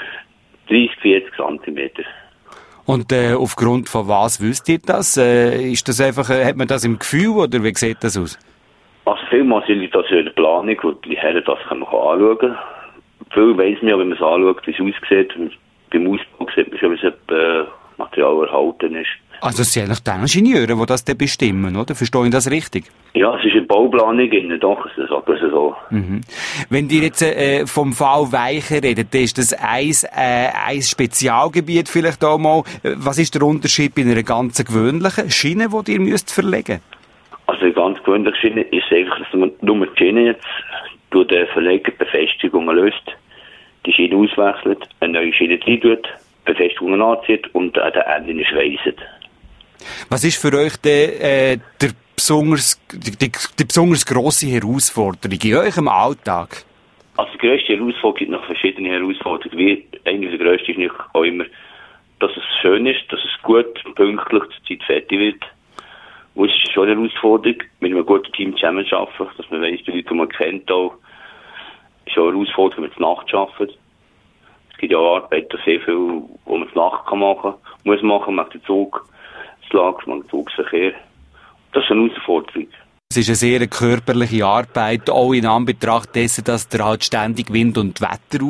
L: 30-40 cm.
B: Und aufgrund von was wisst ihr das? Ist das einfach, hat man das im Gefühl oder wie sieht das aus?
L: Also vielmals liegt das in der Planung und die Herren das kann man anschauen. Viel weiss man ja, wenn man es anschaut, wie es aussieht. Beim Ausbau sieht man schon, wie das Material erhalten ist.
B: Also es sind eigentlich die Ingenieure, die das dann bestimmen, oder? Verstehe ich das richtig?
L: Ja, es ist eine Bauplanung, doch, das sagt man so.
B: Mhm. Wenn ihr jetzt vom Fall Weiche redet, dann ist das ein Spezialgebiet vielleicht auch mal. Was ist der Unterschied bei einer ganz gewöhnlichen Schiene, die ihr müsst verlegen?
L: Also eine ganz gewöhnliche Schiene ist eigentlich, dass man nur die Schiene jetzt durch den Verleger Befestigungen löst, die Schiene auswechselt, eine neue Schiene rein tut, Befestigungen anzieht und an den Enden schweißt.
B: Was ist für euch die besonders grosse Herausforderung in eurem Alltag?
L: Also die grösste Herausforderung gibt noch verschiedene Herausforderungen. Wie eine der grössten ist nicht auch immer, dass es schön ist, dass es gut und pünktlich zur Zeit fertig wird. Und es ist schon eine Herausforderung, mit einem guten Team zusammenzuarbeiten, dass man weiss, die Leute, die man kennt, auch, ist auch eine Herausforderung, wenn man zur Nacht arbeitet. Es gibt ja auch Arbeiten, sehr viel, wo man zur Nacht muss machen, man hat den Zug. Man Zugsverkehr. Das ist eine Herausforderung.
B: Es ist eine sehr körperliche Arbeit, auch in Anbetracht dessen, dass ihr halt ständig Wind und Wetter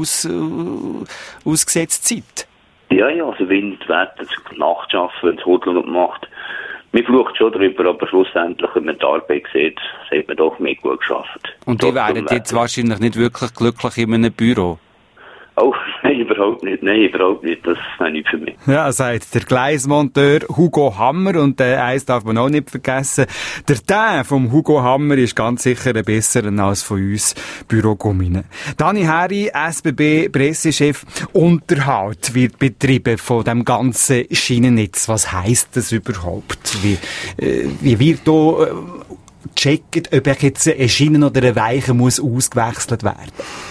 B: ausgesetzt seid.
L: Ja, also Wind, Wetter, Nachtschaffen, das Hudeln und macht. Man flucht schon darüber, aber schlussendlich, wenn man die Arbeit sieht, hat man doch mehr gut geschafft.
B: Und die wären jetzt wahrscheinlich nicht wirklich glücklich in einem Büro?
L: Oh, nein, überhaupt nicht. Das ist nicht für mich.
B: Ja, sagt der Gleismonteur Hugo Hammer. Und eins darf man auch nicht vergessen. Der vom Hugo Hammer ist ganz sicher ein besserer als von uns Bürogumminen. Dani Häri, SBB Pressechef. Unterhalt wird betrieben von dem ganzen Schienennetz. Was heisst das überhaupt? Wie wird da gecheckt, ob jetzt eine Schiene oder eine Weiche muss ausgewechselt werden?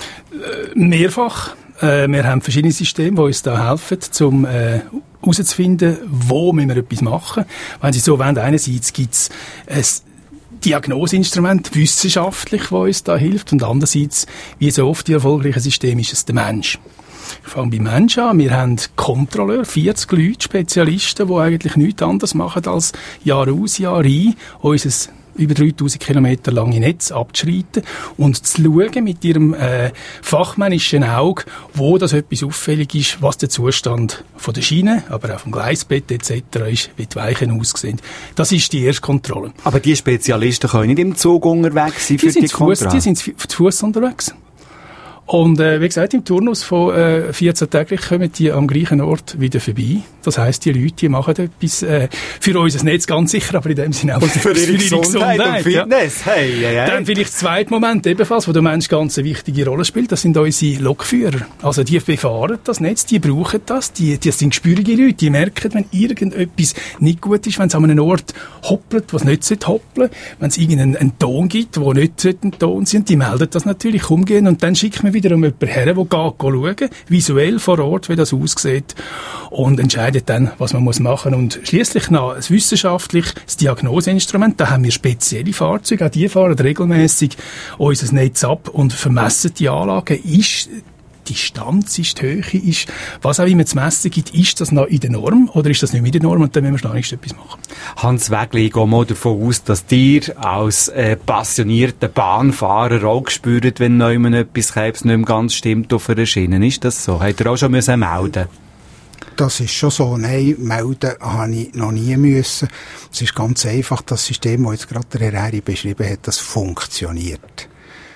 E: Mehrfach. Wir haben verschiedene Systeme, die uns da helfen, um herauszufinden, wo wir etwas machen. Wenn Sie so wollen, einerseits gibt es ein Diagnoseinstrument, wissenschaftlich, das uns da hilft, und andererseits, wie so oft die erfolgreichen Systeme, ist es der Mensch. Ich fange beim Menschen an. Wir haben Kontrolleur, 40 Leute, Spezialisten, die eigentlich nichts anderes machen, als Jahr aus, Jahr ein, unser über 3000 Kilometer lange Netz abzuschreiten und zu schauen mit ihrem fachmännischen Auge, wo das etwas auffällig ist, was der Zustand von der Schiene, aber auch vom Gleisbett etc. ist, wie die Weichen aussehen. Das ist die erste Kontrolle.
B: Aber die Spezialisten können nicht im Zug unterwegs sein für die Kontrolle?
E: Die sind zu Fuß unterwegs. Und wie gesagt, im Turnus von 14 täglich kommen die am gleichen Ort wieder vorbei. Das heisst, die Leute, die machen etwas für unser Netz ganz sicher, aber in dem Sinne auch
B: für ihre Gesundheit und Fitness. Ja. Hey.
E: Dann vielleicht der zweite Moment ebenfalls, wo der Mensch ganz eine wichtige Rolle spielt, das sind unsere Lokführer. Also die befahren das Netz, die brauchen das, die sind gespürige Leute, die merken, wenn irgendetwas nicht gut ist, wenn es an einem Ort hoppelt, was nicht hoppeln sollte, wenn es irgendeinen Ton gibt, wo nicht ein Ton sind, die melden das natürlich umgehen und dann schickt man wiederum jemanden her, der geht schauen, visuell vor Ort, wie das aussieht, und entscheidet dann, was man machen muss. Und schliesslich noch ein wissenschaftliches Diagnoseinstrument, da haben wir spezielle Fahrzeuge, auch die fahren regelmässig unser Netz ab und vermessen die Anlage. Ist die Distanz, ist die Höhe, ist, was auch immer zu messen gibt, ist das noch in der Norm oder ist das nicht in der Norm, und dann müssen wir schnellst etwas machen.
B: Hans Wegli, ich gehe mal davon aus, dass ihr als passionierter Bahnfahrer auch spürt, wenn jemand etwas nicht mehr ganz stimmt auf einer Schiene. Ist das so? Habt ihr auch schon melden?
D: Das ist schon so. Nein, melden habe ich noch nie müssen. Es ist ganz einfach, das System, das jetzt gerade der Herr Häri beschrieben hat, das funktioniert.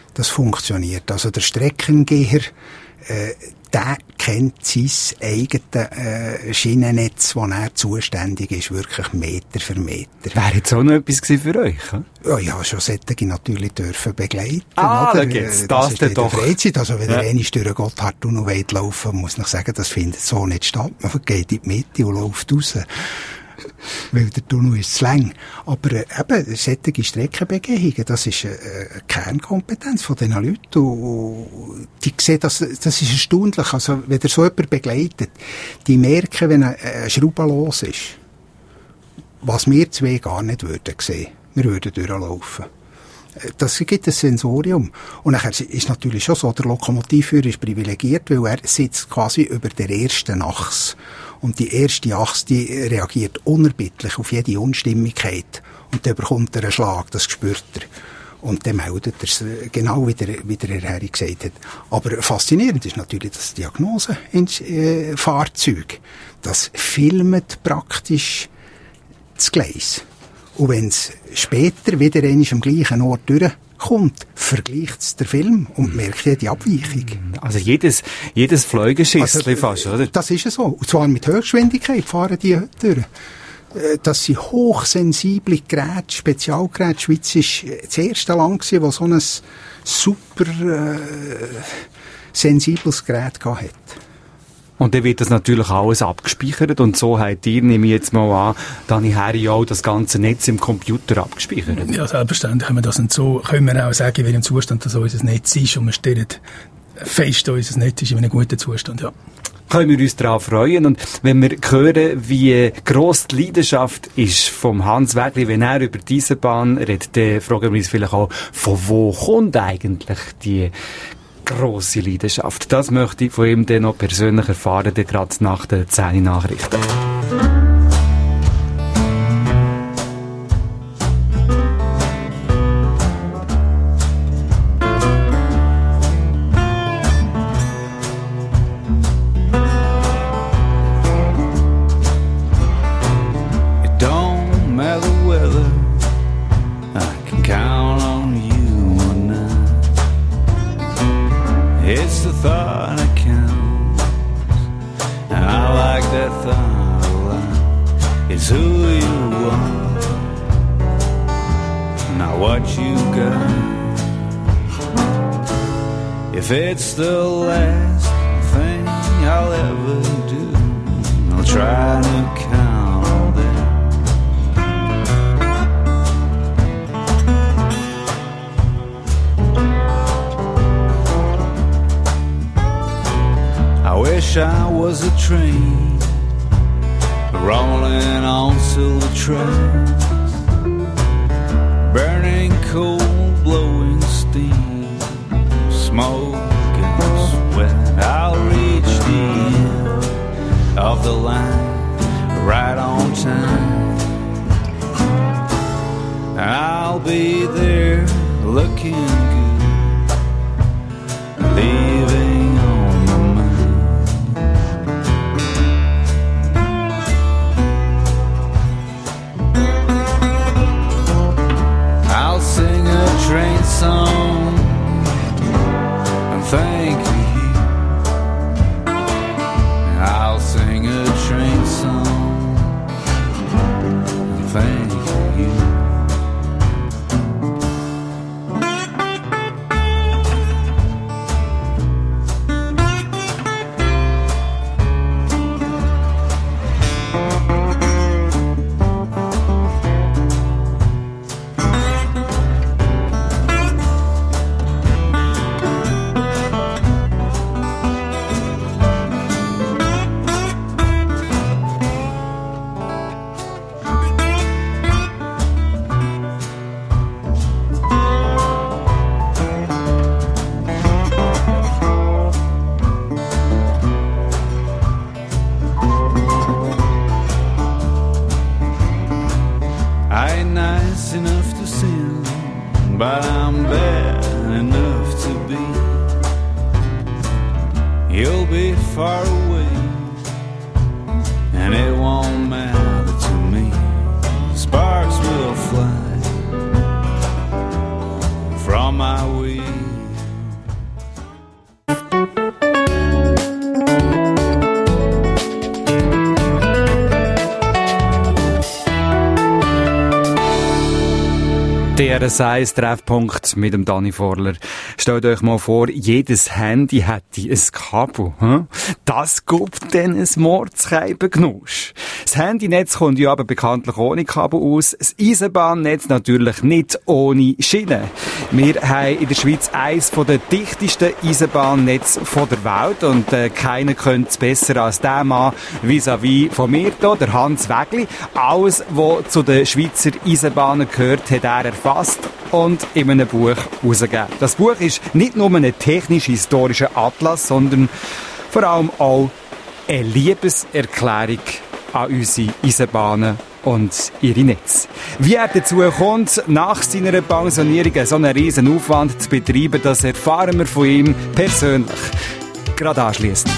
D: Also der Streckengeher, der kennt sein eigenes Schienennetz, wo er zuständig ist, wirklich Meter für Meter.
B: Wäre jetzt auch noch etwas für euch?
D: Ja, schon solche natürlich dürfen begleiten.
B: Da
D: oder?
B: Geht's.
D: Das ist in der
B: doch.
D: Freizeit. Also wenn ihr einmal durch den Gotthardtunnel laufen wollt, muss ich sagen, das findet so nicht statt. Man geht in die Mitte und läuft raus. Weil der Tunnel ist zu lang. Aber eben, solche Streckenbegehungen, das ist eine Kernkompetenz von diesen Leuten. Und die sehen, das ist erstaunlich. Also, wenn ihr so jemanden begleitet, die merken, wenn eine Schraube los ist, was wir zwei gar nicht würden sehen. Wir würden durchlaufen. Das gibt ein Sensorium. Und nachher ist natürlich schon so, der Lokomotivführer ist privilegiert, weil er sitzt quasi über der ersten Achse. Und die erste Achse, die reagiert unerbittlich auf jede Unstimmigkeit. Und dann bekommt er einen Schlag, das spürt er. Und dann meldet er es, genau wie der Herr Häri gesagt hat. Aber faszinierend ist natürlich das Diagnose ins Fahrzeug. Das filmt praktisch das Gleis. Und wenn es später wieder einmal am gleichen Ort durchkommt, vergleicht es der Film und merkt die Abweichung.
B: Also jedes Fleugeschissli fast, oder?
D: Das ist so. Und zwar mit Höchstgeschwindigkeit fahren die durch. Das sind hochsensible Geräte, Spezialgeräte. Die Schweiz war das erste Land, das so ein super sensibles Gerät hatte.
B: Und dann wird das natürlich alles abgespeichert und so habt ihr, nehme ich jetzt mal an, Dani Herri auch das ganze Netz im Computer abgespeichert.
E: Ja, selbstverständlich können wir das, und so können wir auch sagen, in welchem Zustand das unser Netz ist, und wir stellen fest, unser Netz ist in einem guten Zustand, ja.
B: Können wir uns darauf freuen. Und wenn wir hören, wie gross die Leidenschaft ist vom Hans Wägli, wenn er über diese Bahn redet, dann fragen wir uns vielleicht auch, von wo kommt eigentlich die grosse Leidenschaft? Das möchte ich von ihm dann noch persönlich erfahren, gerade nach den 10 Nachrichten.
M: If it's the last thing I'll ever do, I'll try to count them. I wish I was a train rolling on silver tracks, burning coal, blowing steam, smoke and sweat. I'll reach the end of the line right on time. I'll be there looking good, leaving on my mind. I'll sing a train song and thank you. I'll sing a train song and thank you. I ain't nice enough to sin, but I'm bad enough to be. You'll be far away, and it won't matter to me. Sparks will fly from my wheel.
B: DRS1-Treffpunkt mit dem Dani Vorler. Stellt euch mal vor, jedes Handy hätte ein Kabel. Das gibt dann ein Mordskeibengenusch. Das Handynetz kommt ja aber bekanntlich ohne Kabel aus. Das Eisenbahnnetz natürlich nicht ohne Schiene. Wir haben in der Schweiz eines der dichtesten Eisenbahnnetze der Welt und keiner könnte es besser als der Mann vis-à-vis von mir hier, der Hans Wägli. Alles, was zu den Schweizer Eisenbahnen gehört, hat er erfasst und in einem Buch herausgegeben. Das Buch ist nicht nur ein technisch-historischer Atlas, sondern vor allem auch eine Liebeserklärung an unsere Eisenbahnen und ihre Netze. Wie er dazu kommt, nach seiner Pensionierung so einen riesen Aufwand zu betreiben, das erfahren wir von ihm persönlich. Gerade anschliessend.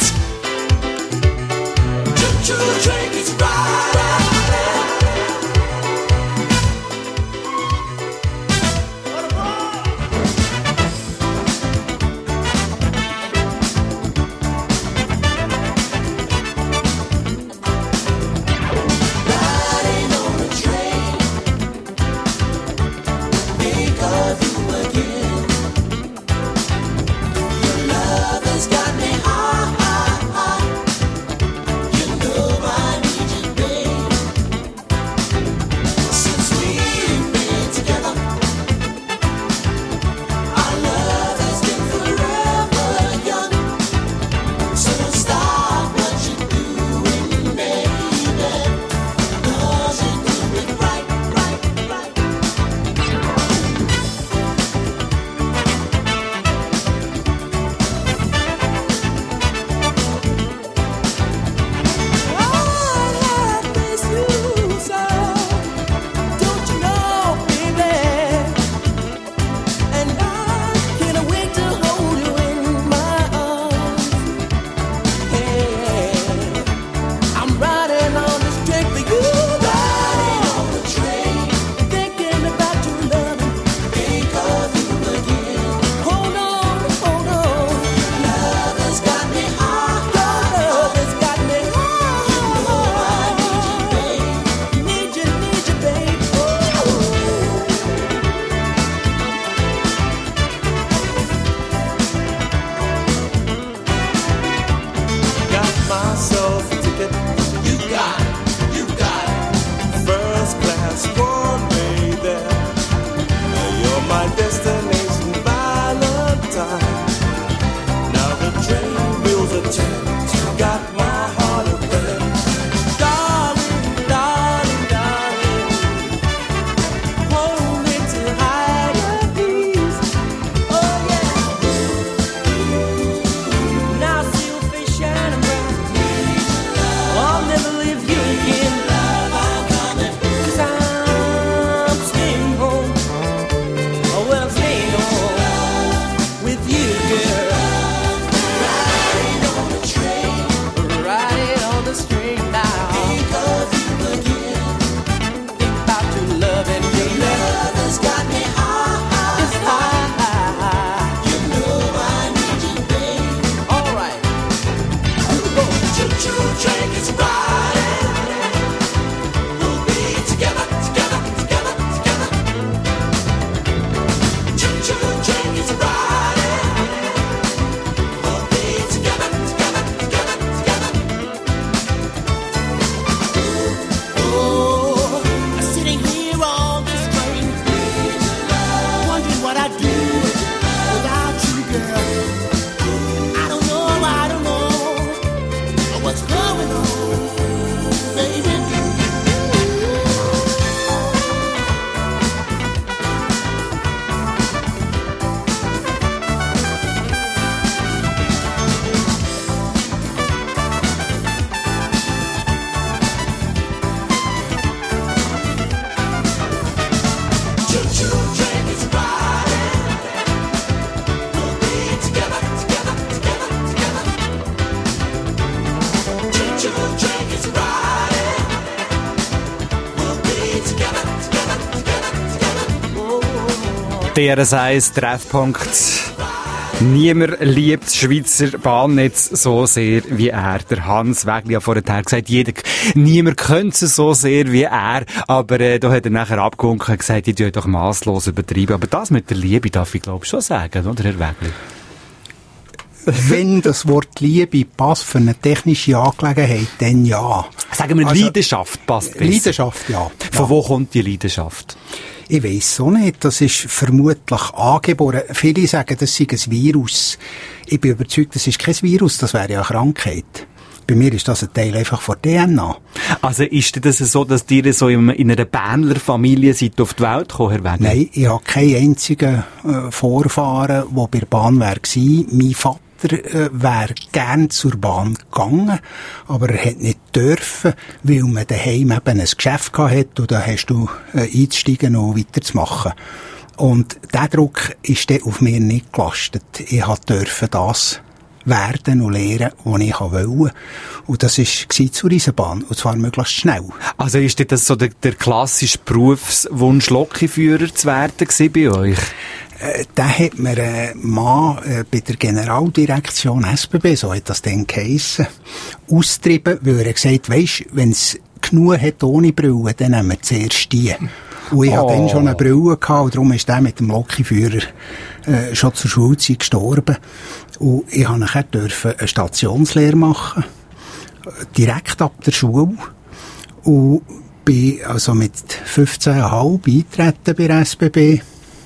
B: DRS1 Treffpunkt. Niemand liebt das Schweizer Bahnnetz so sehr wie er. Der Hans Wägli hat vorher gesagt, niemand könnte es so sehr wie er. Aber da hat er nachher abgewunken und gesagt, ich tue doch masslos übertreiben. Aber das mit der Liebe darf ich glaube schon sagen, oder Herr Wägli?
D: Wenn das Wort Liebe passt für eine technische Angelegenheit, dann ja.
B: Sagen wir, Leidenschaft passt besser.
D: Leidenschaft, ja.
B: Von wo kommt die Leidenschaft?
D: Ich weiss auch nicht. Das ist vermutlich angeboren. Viele sagen, das sei ein Virus. Ich bin überzeugt, das ist kein Virus, das wäre ja eine Krankheit. Bei mir ist das ein Teil einfach von DNA.
B: Also ist das so, dass ihr so in einer Berner Familie seid auf die Welt gekommen, Herr Wägli?
D: Nein, ich habe keinen einzigen Vorfahren, der bei der Bahn war. Mein Vater wäre gern zur Bahn gegangen, aber er hat nicht dürfen, weil man daheim eben ein Geschäft hatte und da hast du einzusteigen und weiterzumachen. Und der Druck ist dann auf mir nicht gelastet. Ich durfte das werden und lernen, was ich wollte. Und das war zur Eisenbahn. Und zwar möglichst schnell.
B: Also ist das so der klassische Berufswunsch, Lokführer zu werden bei euch?
D: Da hat mir ein Mann bei der Generaldirektion SBB, so hat das dann geheissen, austrieben, weil er gesagt, weisst, wenn es genug hat ohne Brille, dann nehmen wir zuerst die. Und ich hatte dann schon eine Brille gehabt, und darum ist der mit dem Lokführer schon zur Schulzeit gestorben. Und ich durfte nachher eine Stationslehre machen, direkt ab der Schule. Und bin also mit 15,5 eingetreten bei der SBB.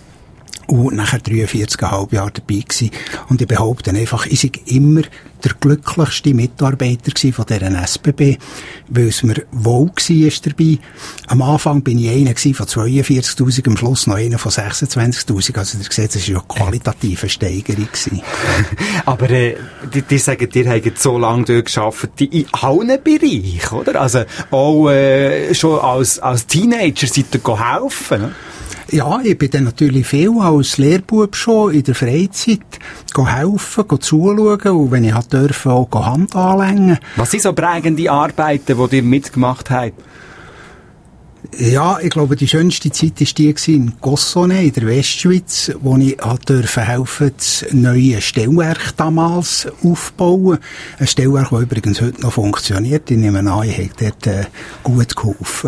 D: Und nachher 43,5 Jahre dabei gewesen. Und ich behaupte einfach, ich sei immer der glücklichste Mitarbeiter von dieser SBB, weil es mir wohl war dabei. Am Anfang bin ich einer von 42'000, am Schluss noch einer von 26'000. Also ihr seht, das war ja eine qualitative Steigerung gewesen.
B: Aber die sagen, ihr habt so lange dort gearbeitet, in allen Bereichen, oder? Also auch schon als Teenager seid ihr helfen, ne?
D: Ja, ich bin dann natürlich viel als Lehrbub schon in der Freizeit helfen, zuschauen und wenn ich durfte, auch Hand anlängen.
B: Was sind so prägende Arbeiten, die ihr mitgemacht habt?
D: Ja, ich glaube, die schönste Zeit war die in Gossone, in der Westschweiz, wo ich durfte helfen, das neue Stellwerk damals aufbauen. Ein Stellwerk, das übrigens heute noch funktioniert. Ich nehme an, ich habe dort gut geholfen.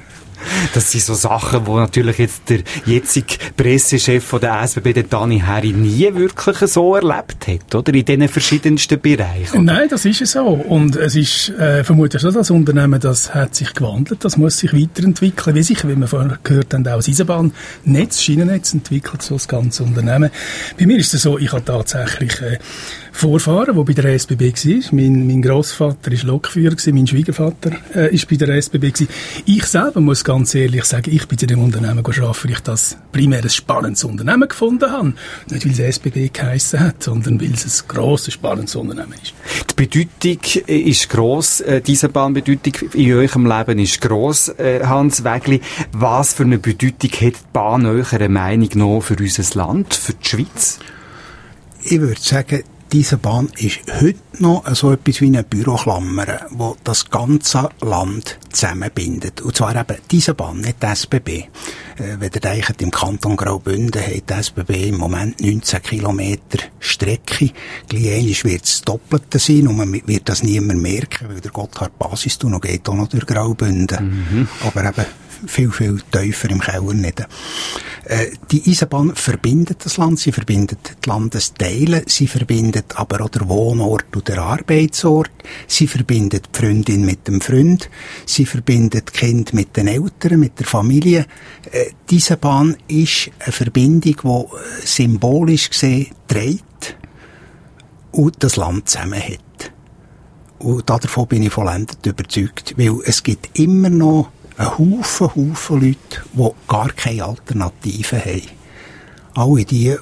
B: Das sind so Sachen, die natürlich jetzt der jetzige Pressechef von der SBB, der Dani Herri, nie wirklich so erlebt hat, oder? In diesen verschiedensten Bereichen.
E: Nein, das ist es so. Und es ist vermutlich so, das Unternehmen, das hat sich gewandelt, das muss sich weiterentwickeln, wie sich, wie wir vorher gehört haben, auch das Eisenbahnnetz, Schienennetz entwickelt, so das ganze Unternehmen. Bei mir ist es so, ich habe tatsächlich Vorfahren, die bei der SBB war. Mein Grossvater war Lokführer, mein Schwiegervater ist bei der SBB gewesen. Ich selber muss ganz ehrlich sagen, ich bin zu dem Unternehmen arbeiten, weil ich das primär ein spannendes Unternehmen gefunden habe. Nicht, weil es SBB geheissen hat, sondern weil es ein grosses, spannendes Unternehmen ist.
B: Die Bedeutung ist gross, diese Bahnbedeutung in eurem Leben ist gross, Hans Wägli. Was für eine Bedeutung hat die Bahn eurer Meinung nach für unser Land, für die Schweiz?
D: Ich würde sagen, diese Bahn ist heute noch so etwas wie eine Büroklammer, die das ganze Land zusammenbindet. Und zwar eben diese Bahn, nicht die SBB. Wenn ihr denkt, im Kanton Graubünden hat die SBB im Moment 19 Kilometer Strecke. Gleich wird es das Doppelte sein und man wird das niemand merken, weil der Gotthard-Basistunnel geht auch noch durch Graubünden. Aber eben viel, viel tiefer im Keller nicht. Die Eisenbahn verbindet das Land, sie verbindet die Landesteile, sie verbindet aber auch den Wohnort und den Arbeitsort, sie verbindet die Freundin mit dem Freund, sie verbindet die Kinder mit den Eltern, mit der Familie. Die Eisenbahn ist eine Verbindung, die symbolisch gesehen trägt und das Land zusammenhält. Und davon bin ich vollendet überzeugt, weil es gibt immer noch ein Haufen Leute, die gar keine Alternative haben. Alle die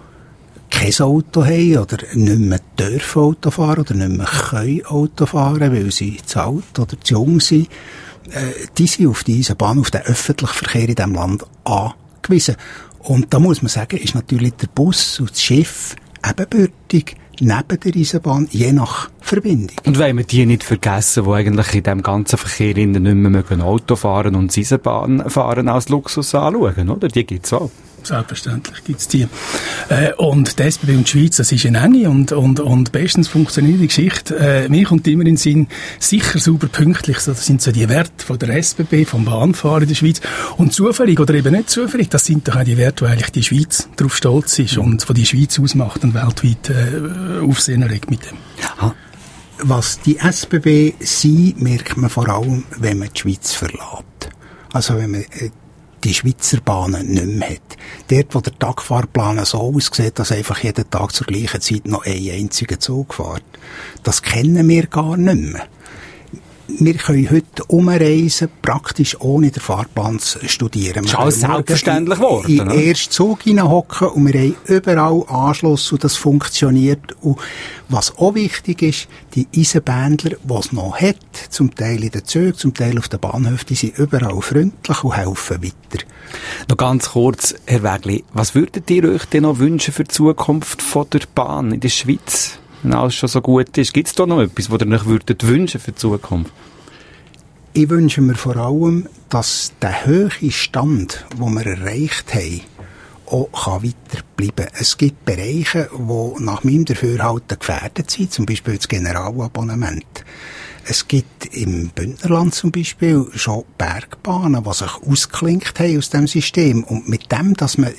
D: kein Auto haben oder nicht mehr dürfen Auto fahren oder nicht mehr können Auto fahren, weil sie zu alt oder zu jung sind, die sind auf die Eisenbahn, auf den öffentlichen Verkehr in diesem Land angewiesen. Und da muss man sagen, ist natürlich der Bus und das Schiff ebenbürtig neben der Eisenbahn, je nach Verbindung.
B: Und wollen wir die nicht vergessen, die eigentlich in diesem ganzen Verkehr nicht mehr Auto fahren und Eisenbahn fahren als Luxus anschauen, oder? Die gibt's auch.
E: Selbstverständlich gibt's die. Und die SBB und die Schweiz, das ist eine enge und bestens funktionierende Geschichte. Mir kommt immer in den Sinn, sicher, sauber, pünktlich. Das sind so die Werte von der SBB, vom Bahnfahren in der Schweiz. Und zufällig oder eben nicht zufällig, das sind doch auch die Werte, wo eigentlich die Schweiz darauf stolz ist und von die Schweiz ausmacht und weltweit Aufsehen erregt mit dem.
D: Aha. Was die SBB sind, merkt man vor allem, wenn man die Schweiz verlässt. Also wenn man die Schweizer Bahnen nicht mehr hat. Dort, wo der Tagfahrplan so aussieht, dass einfach jeden Tag zur gleichen Zeit noch ein einziger Zug fährt. Das kennen wir gar nicht mehr. Wir können heute umreisen, praktisch ohne den Fahrplan zu studieren.
B: Das ist alles selbstverständlich geworden.
D: In den ersten Zug hineinhocken und wir haben überall Anschluss und das funktioniert. Und was auch wichtig ist, die Eisenbahndler, die es noch hat, zum Teil in den Zügen, zum Teil auf den Bahnhöfen, die sind überall freundlich und helfen weiter.
B: Noch ganz kurz, Herr Wägli, was würdet ihr euch denn noch wünschen für die Zukunft von der Bahn in der Schweiz? Wenn alles schon so gut ist, gibt es da noch etwas, was ihr euch würdet wünschen für die Zukunft?
D: Ich wünsche mir vor allem, dass der hohe Stand, den wir erreicht haben, auch weiter bleiben kann. Es gibt Bereiche, die nach meinem Dafürhalten gefährdet sind, zum Beispiel das Generalabonnement. Es gibt im Bündnerland zum Beispiel schon Bergbahnen, die sich ausgeklinkt haben aus dem System. Und mit dem, dass man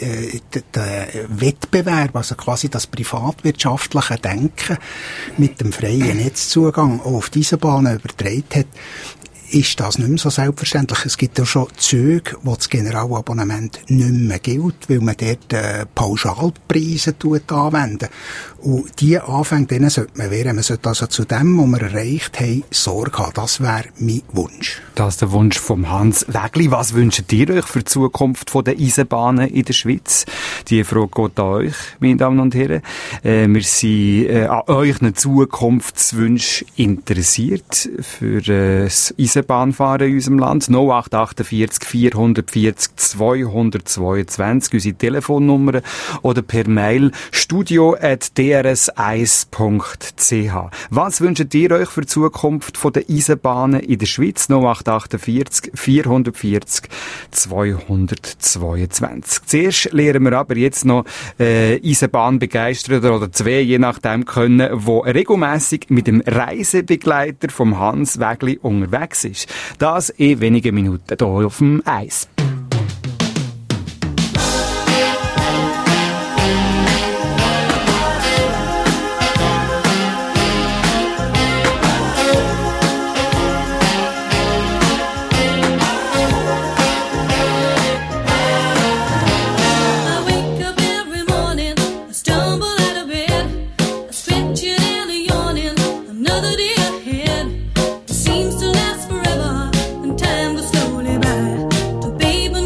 D: den Wettbewerb, also quasi das privatwirtschaftliche Denken mit dem freien Netzzugang auch auf diese Bahnen übertragen hat, ist das nicht mehr so selbstverständlich. Es gibt ja schon Züge, wo das Generalabonnement nicht mehr gilt, weil man dort Pauschalpreise anwenden. Und diese Anfänge, denen sollte man wehren. Man sollte also zu dem, was wir erreicht haben, Sorge haben. Das wäre mein Wunsch.
B: Das ist der Wunsch von Hans Wägli. Was wünscht ihr euch für die Zukunft der Eisenbahnen in der Schweiz? Die Frage geht an euch, meine Damen und Herren. Wir sind an euch eine Zukunftswunsch interessiert für das Eisenbahnfahren in unserem Land. 0848 440 222, unsere Telefonnummer, oder per Mail studio@drs1.ch. Was wünscht ihr euch für die Zukunft der Eisenbahnen in der Schweiz? 0848 440 222. Zuerst lernen wir aber jetzt noch Eisenbahnbegeisterte oder zwei, je nachdem, können, wo regelmässig mit dem Reisebegleiter vom Hans Wägli unterwegs ist. Das in wenigen Minuten hier auf dem Eis.
N: Baby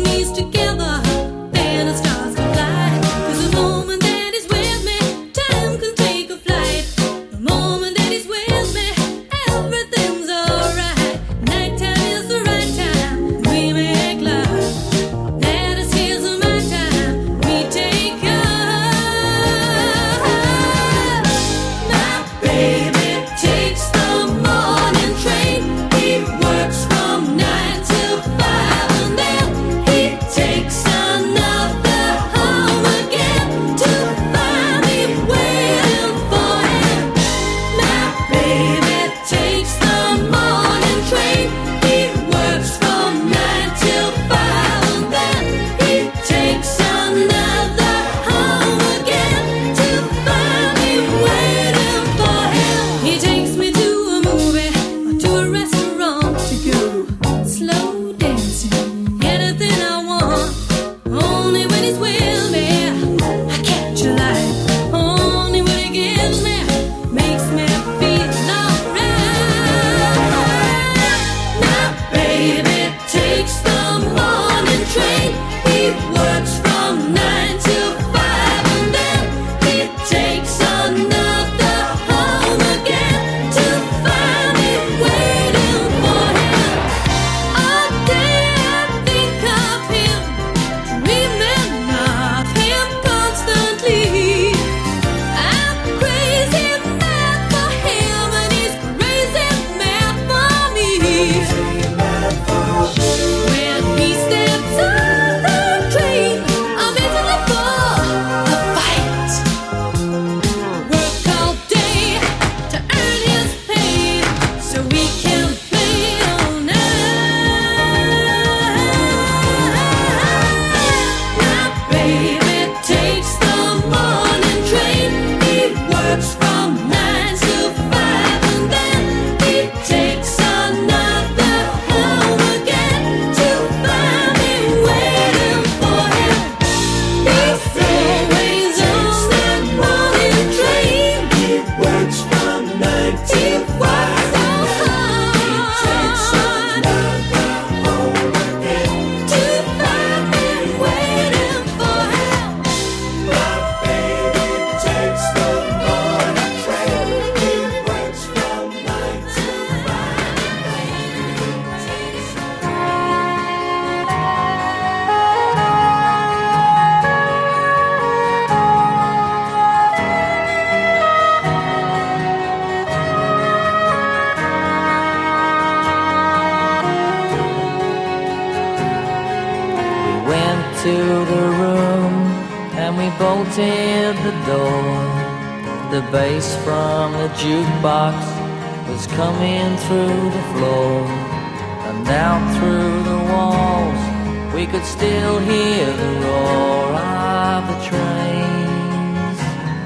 N: wanted the door. The bass from the jukebox was coming through the floor, and out through the walls we could still hear the roar of the trains.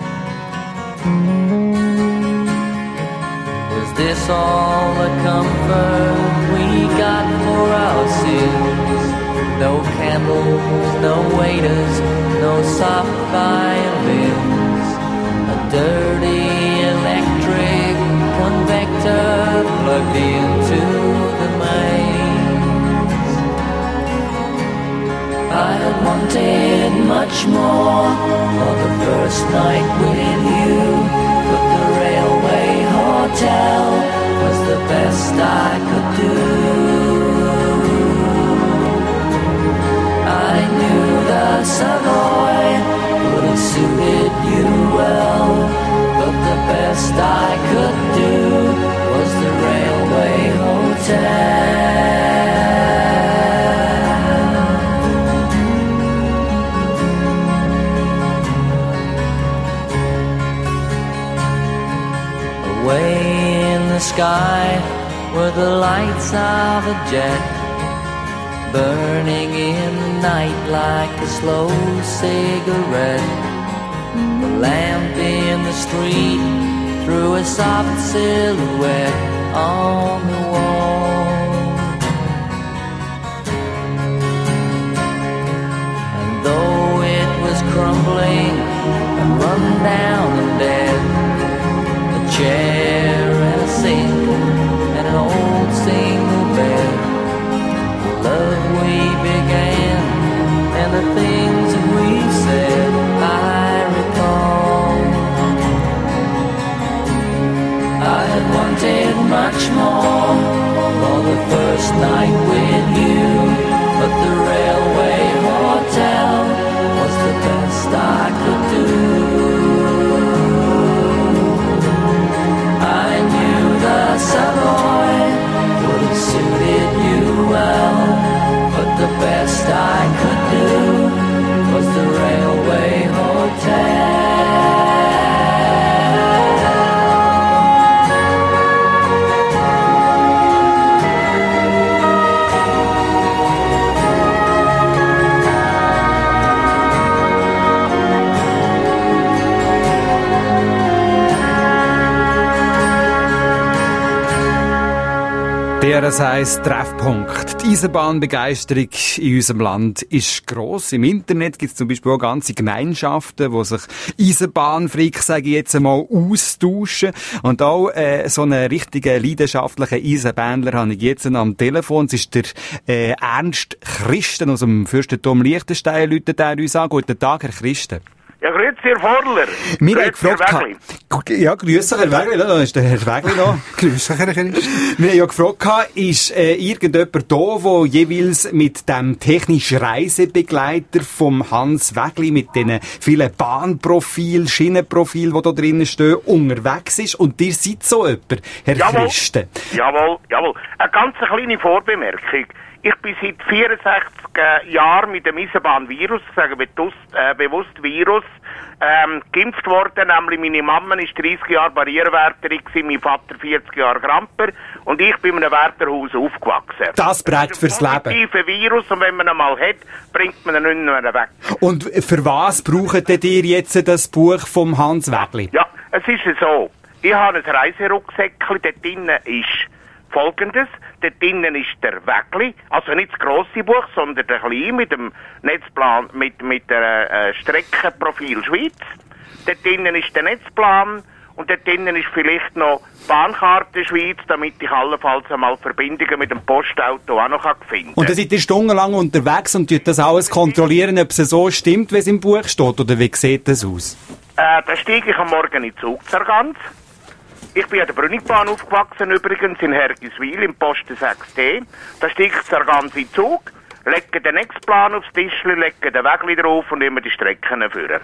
N: Was this all the comfort we got for our sins? No candles, no waiters, no soft violins. A dirty electric convector plugged into the mains. I had wanted much more for the first night with you, but the railway hotel was the best I could do. I knew the Savoy would have suited you well, but the best I could do was the railway hotel. Away in the sky were the lights of a jet, burning in the night like a slow cigarette. The lamp in the street threw a soft silhouette on the wall. And though it was crumbling and run down and dead, a chair and a sink and an old single bed, love we began and the things that we said I recall. I had wanted much more for the first night with you, but the railway hotel was the best I could do. I knew the Savoy would have suited you well, but the best I could do was the railway hotel.
B: DRS heisst Treffpunkt. Die Eisenbahnbegeisterung in unserem Land ist gross. Im Internet gibt es zum Beispiel auch ganze Gemeinschaften, die sich Eisenbahnfreaks, sage ich jetzt einmal, austauschen. Und auch so einen richtigen, leidenschaftlichen Eisenbahner habe ich jetzt am Telefon. Es ist der Ernst Christen aus dem Fürstentum Liechtenstein. Läutet er uns an. Guten Tag, Herr Christen.
O: Ja, grüezi, Herr Vorler.
B: Wir haben gefragt, ja, grüß dich, Herr Wägli, da ist der Herr Wägli noch.
D: Grüß dich, Herr Christen.
B: Wir haben ja gefragt, ist irgendjemand da, der jeweils mit dem technischen Reisebegleiter vom Hans Wägli, mit diesen vielen Bahnprofilen, Schienenprofilen, die da drinnen stehen, unterwegs ist? Und ihr seid so jemand, Herr Christen.
O: Jawohl. Eine ganz kleine Vorbemerkung. Ich bin seit 64 Jahren mit dem Eisenbahnvirus, ich sage bewusst Virus, geimpft worden. Nämlich meine Mama war 30 Jahre Barrierewärterin, mein Vater 40 Jahre Gramper und ich bin in einem Wärterhaus aufgewachsen.
B: Das prägt fürs Leben.
O: Das ist ein positiver Virus und wenn man ihn mal hat, bringt man ihn nicht mehr weg.
B: Und für was braucht ihr jetzt das Buch vom Hans Wägli?
O: Ja, es ist so. Ich habe ein Reiserucksäckchen, dort drinnen ist Folgendes, dort drinnen ist der Wägli, also nicht das grosse Buch, sondern der kleine mit dem Netzplan, mit der Streckenprofil Schweiz. Dort drinnen ist der Netzplan und dort drinnen ist vielleicht noch Bahnkarte Schweiz, damit ich allenfalls einmal Verbindungen mit dem Postauto auch noch finden kann.
B: Und dann seid ihr stundenlang unterwegs und tut das alles kontrollieren, ob es so stimmt, wie es im Buch steht, oder wie sieht das aus?
O: Da steige ich am Morgen in Zug zur Ganz. Ich bin an der Brünigbahn aufgewachsen, übrigens in Hergiswil, im Posten 6D. Da steige ich zur Ganz in Zug, lege den Netzplan aufs Tischchen, lege den Wägli drauf und immer die Strecken führen.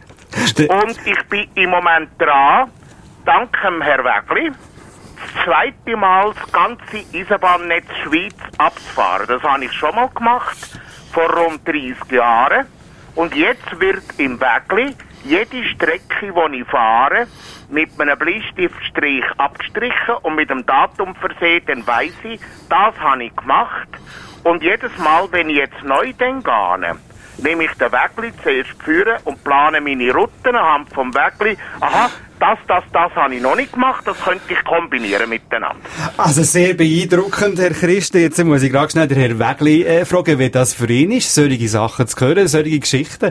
O: Und ich bin im Moment dran, dank dem Herrn Wägli, das zweite Mal das ganze Eisenbahnnetz Schweiz abzufahren. Das habe ich schon mal gemacht, vor rund 30 Jahren. Und jetzt wird im Wägli jede Strecke, die ich fahre, mit einem Bleistiftstrich abgestrichen und mit dem Datum versehen, dann weiss ich, das habe ich gemacht. Und jedes Mal, wenn ich jetzt neu gehe, nehme ich den Wägli zuerst führen und plane meine Routen anhand vom Wägli. Aha, das habe ich noch nicht gemacht, das könnte ich kombinieren miteinander.
B: Also sehr beeindruckend, Herr Christen. Jetzt muss ich gerade schnell den Herrn Wägli fragen, wie das für ihn ist, solche Sachen zu hören, solche Geschichten.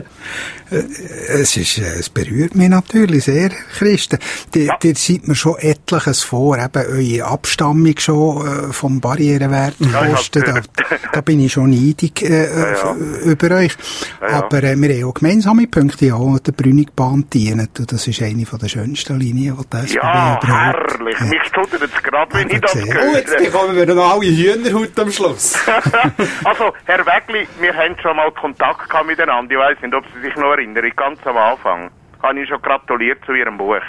D: Es berührt mich natürlich sehr, Christen. Dir seid mir schon etliches vor, eben eure Abstammung schon vom Barrierewert kosten. Da bin ich schon neidig über euch. Aber wir haben auch gemeinsame Punkte, auch der Brünigbahn dienen. Und das ist eine von der schönsten Linien, die das SBB überhaupt.
O: Herrlich. Mich tut jetzt gerade, wenn ich das höre.
B: Oh, jetzt bekommen wir noch alle Hühnerhaut am Schluss.
O: Also, Herr Wägli, wir haben schon mal Kontakt gehabt miteinander. Ich weiss nicht, ob Sie sich noch erinnern. Ganz am Anfang habe ich schon gratuliert zu Ihrem Buch.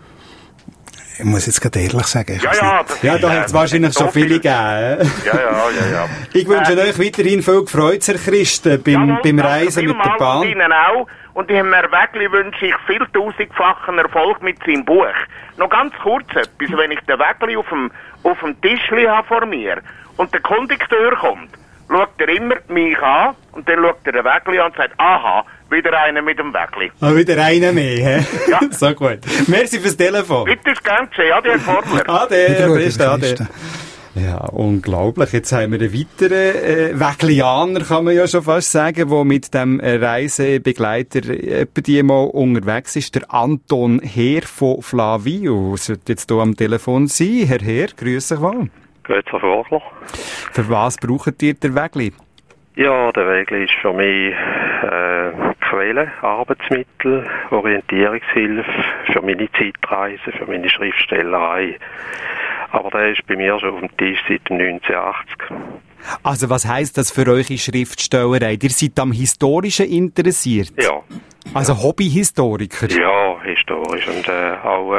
D: Ich muss jetzt gerade ehrlich sagen.
B: Da hat es wahrscheinlich schon viele gegeben.
O: Ja.
B: Ich wünsche euch weiterhin viel Freude, Herr Christen, beim Reisen mit der Bahn.
O: Und Ihnen auch. Und Herrn Wägli wünsche ich viel tausendfachen Erfolg mit seinem Buch. Noch ganz kurz etwas, wenn ich den Wägli auf dem Tischli habe vor mir und der Kondukteur kommt, schaut er immer mich an und dann schaut er den Wägli an und sagt, aha, wieder einer mit dem Wägli.
B: Wieder einer mehr, hä? Ja. So gut. Merci fürs Telefon.
O: Bitte, ist gern geschehen. Ade, Herr Formler.
B: Ade, Herr Christen, ade. Ja, unglaublich. Jetzt haben wir einen weiteren Wäglianer, kann man ja schon fast sagen, der mit dem Reisebegleiter etwa die mal unterwegs ist. Der Anton Heer von Flavio sollte jetzt hier am Telefon sein. Herr Heer, grüß dich wohl.
P: Grüezi, Herr Vogler.
B: Für was braucht ihr den Wägli?
P: Ja, der Wägli ist für mich Quelle, Arbeitsmittel, Orientierungshilfe für meine Zeitreise, für meine Schriftstellerei. Aber der ist bei mir schon auf dem Tisch seit 1980.
B: Also was heisst das für eure Schriftstellerei? Ihr seid am Historischen interessiert?
P: Ja.
B: Also Hobbyhistoriker?
P: Ja, historisch und auch,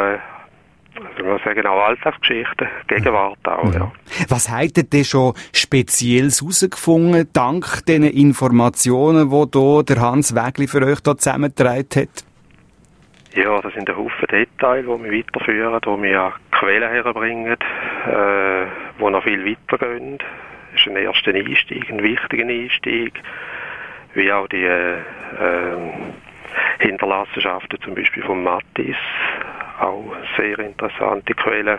P: auch Alltagsgeschichten, Gegenwart auch, ja.
B: Was habt ihr denn schon Spezielles herausgefunden, dank diesen Informationen, die hier der Hans Wägli für euch hier zusammengetragen hat?
P: Ja, das sind ein Haufen Details, die wir weiterführen, die wir Quellen herbringen, die noch viel weitergehen. Das ist ein erster Einstieg, ein wichtiger Einstieg, wie auch die Hinterlassenschaften zum Beispiel von Mattis, auch sehr interessante Quellen.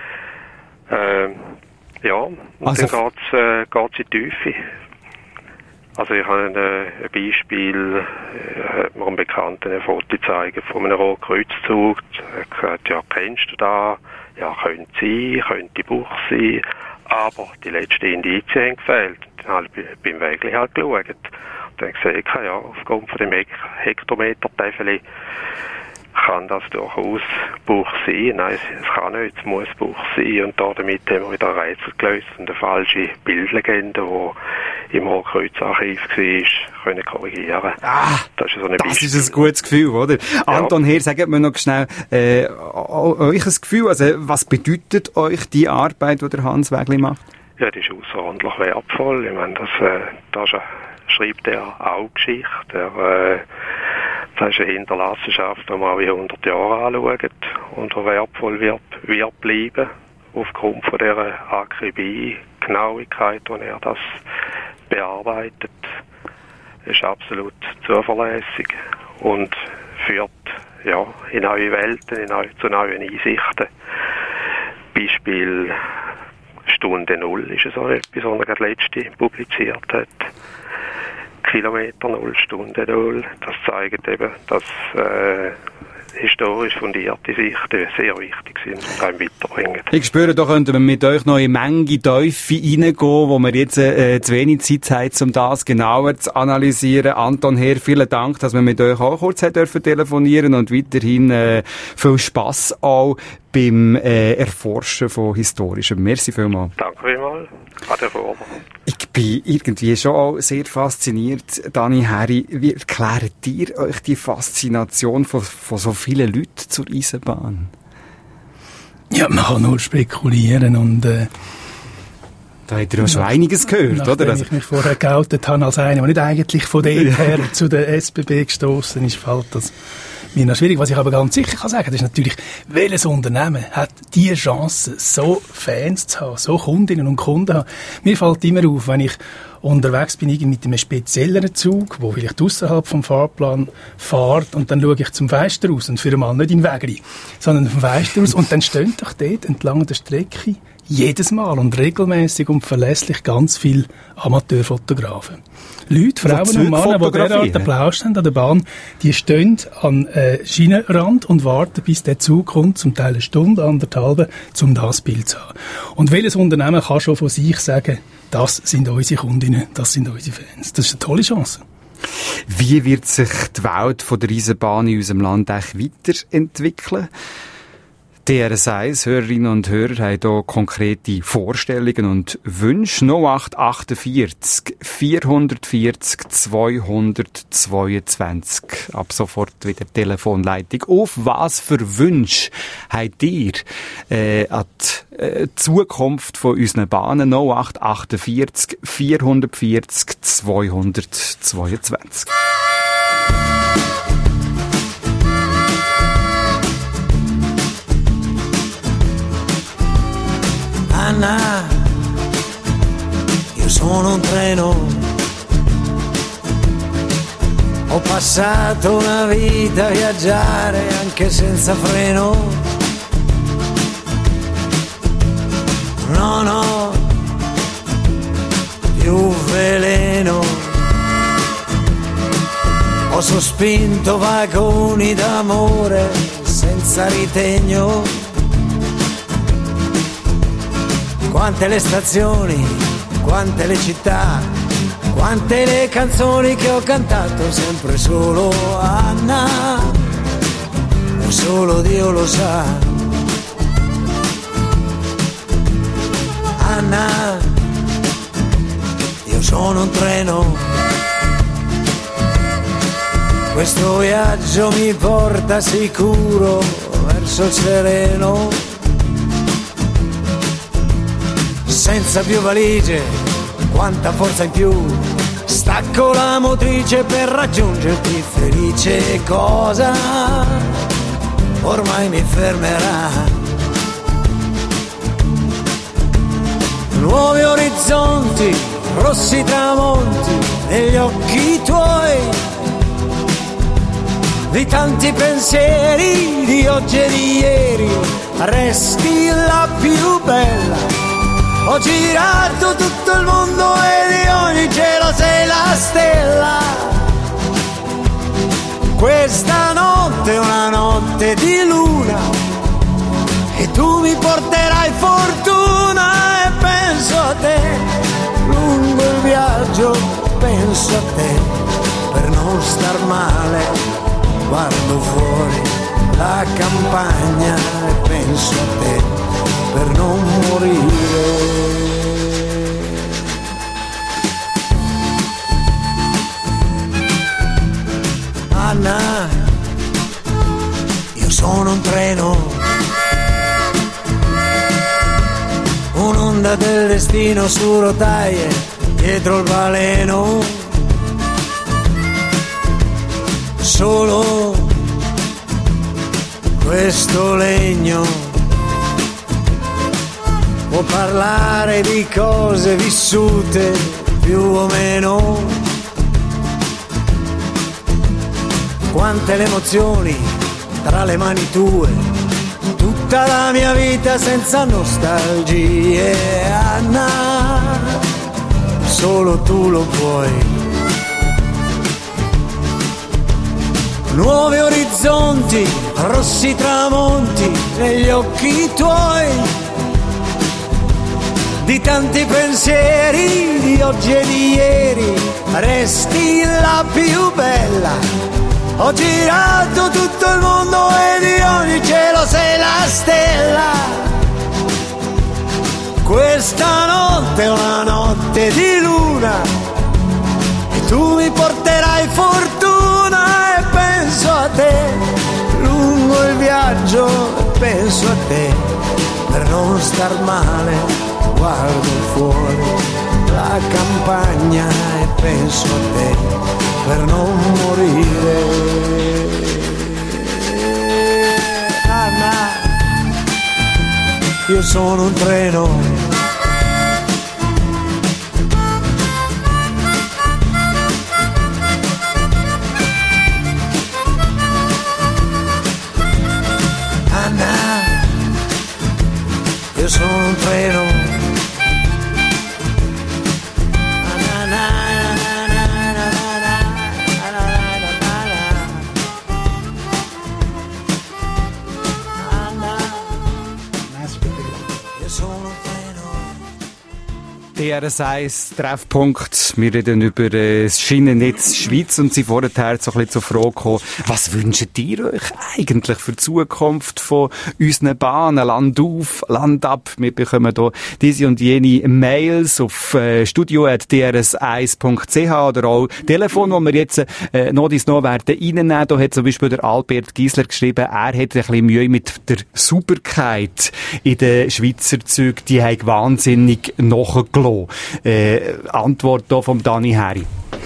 P: Und also dann geht's in die Tiefe. Also ich habe ein Beispiel, hat mir ein Bekannter ein Foto gezeigt von einem Rohrkreuzzug. Er hat gesagt, ja, kennst du da? Ja, könnte sein, könnte Buch sein. Aber die letzten Indizien haben gefehlt. Dann habe ich beim Wägli halt geschaut. Und dann gesehen, ja, aufgrund von dem Hektometer-Täfeli kann das durchaus Buch sein. Nein, es kann nicht, es muss Buch sein. Und damit haben wir wieder ein Rätsel gelöst und eine falsche Bildlegende, die im Rohrkreuzarchiv war, können korrigieren. Das ist ein
B: gutes Gefühl, oder? Ja. Anton Heer, sagt mir noch schnell, euch ein Gefühl, also was bedeutet euch die Arbeit, die der Hans Wägli macht?
P: Ja, die ist außerordentlich wertvoll. Ich meine, das schreibt er auch Geschichte. Das ist eine Hinterlassenschaft, die man auch in 100 Jahren anschaut und die wertvoll wird bleiben, aufgrund von dieser Akribie, Genauigkeit, die er das bearbeitet. Ist absolut zuverlässig und führt in neue Welten, zu neuen Einsichten. Beispiel Stunde Null ist so etwas, was er gerade letzte publiziert hat. Kilometer Null, Stunde Null. Das zeigt eben, dass historisch fundierte Sichten sehr wichtig sind und einem weiterbringen.
B: Ich spüre, da könnten wir mit euch noch in Menge Teufel reingehen, wo wir jetzt zu wenig Zeit haben, um das genauer zu analysieren. Anton Heer, vielen Dank, dass wir mit euch auch kurz telefonieren und weiterhin viel Spass auch beim Erforschen von Historischem. Merci vielmals.
P: Danke vielmals.
B: Ich bin irgendwie schon auch sehr fasziniert, Dani Herri. Wie erklärt ihr euch die Faszination von so vielen Leuten zur Eisenbahn?
E: Ja, man kann nur spekulieren und
B: da habt ihr ja schon einiges gehört, oder?
E: Wenn ich mich vorher geoutet habe als einer, der nicht eigentlich von dort her zu der SBB gestossen ist, fällt das mir noch schwierig. Was ich aber ganz sicher kann sagen, das ist natürlich, welches Unternehmen hat die Chance, so Fans zu haben, so Kundinnen und Kunden zu haben. Mir fällt immer auf, wenn ich unterwegs bin, irgendwie mit einem spezielleren Zug, der vielleicht ausserhalb vom Fahrplan fährt, und dann schaue ich zum Fenster raus, und für einmal nicht in den Weg rein, sondern vom Fenster raus, und dann stehen doch dort entlang der Strecke jedes Mal und regelmäßig und verlässlich ganz viele Amateurfotografen. Leute, Frauen und Männer, die derart Applaus haben an der Bahn, die stehen an Schienenrand und warten, bis der Zug kommt, zum Teil eine Stunde, anderthalb, um das Bild zu haben. Und welches Unternehmen kann schon von sich sagen, das sind unsere Kundinnen, das sind unsere Fans? Das ist eine tolle Chance.
B: Wie wird sich die Welt von der Eisenbahn in unserem Land eigentlich weiterentwickeln? DRS1 Hörerinnen und Hörer haben hier konkrete Vorstellungen und Wünsche. 0848 440 222. Ab sofort wieder Telefonleitung. Auf was für Wünsche habt ihr an die Zukunft von unseren Bahnen? 0848 440 222.
Q: Anna, io sono un treno, ho passato una vita a viaggiare anche senza freno, non ho più veleno, ho sospinto vagoni d'amore senza ritegno. Quante le stazioni, quante le città, quante le canzoni che ho cantato sempre solo Anna, o solo Dio lo sa. Anna, io sono un treno, questo viaggio mi porta sicuro verso il sereno. Senza più valigie, quanta forza in più, stacco la motrice per raggiungerti felice. Cosa ormai mi fermerà? Nuovi orizzonti, rossi tramonti negli occhi tuoi, di tanti pensieri di oggi e di ieri, resti la più bella. Ho girato tutto il mondo e di ogni cielo sei la stella. Questa notte è una notte di luna e tu mi porterai fortuna e penso a te. Lungo il viaggio penso a te, per non star male guardo fuori la campagna e penso a te, per non morire. Anna, io sono un treno, un'onda del destino su rotaie dietro il baleno. Solo questo legno può parlare di cose vissute più o meno. Quante le emozioni tra le mani tue, tutta la mia vita senza nostalgie. Anna, solo tu lo puoi. Nuovi orizzonti, rossi tramonti negli occhi tuoi, di tanti pensieri di oggi e di ieri, resti la più bella. Ho girato tutto il mondo e di ogni cielo sei la stella. Questa notte è una notte di luna e tu mi porterai fortuna e penso a te. Lungo il viaggio penso a te, per non star male guardo fuori la campagna e penso a te, per non morire. io sono un treno. Anna, io sono un treno.
B: DRS1 Treffpunkt. Wir reden über das Schienennetz Schweiz und Sie vorher so ein bisschen zur Frage gekommen, was wünscht ihr euch eigentlich für die Zukunft von unseren Bahnen? Land auf, Land ab. Wir bekommen hier diese und jene Mails auf studio@drs1.ch oder auch Telefon, wo wir jetzt noch werden reinnehmen. Da hat zum Beispiel der Albert Giesler geschrieben, er hat ein bisschen Mühe mit der Sauberkeit in den Schweizer Zügen. Die haben wahnsinnig nachgelassen. Antwort hier vom Dani Heri.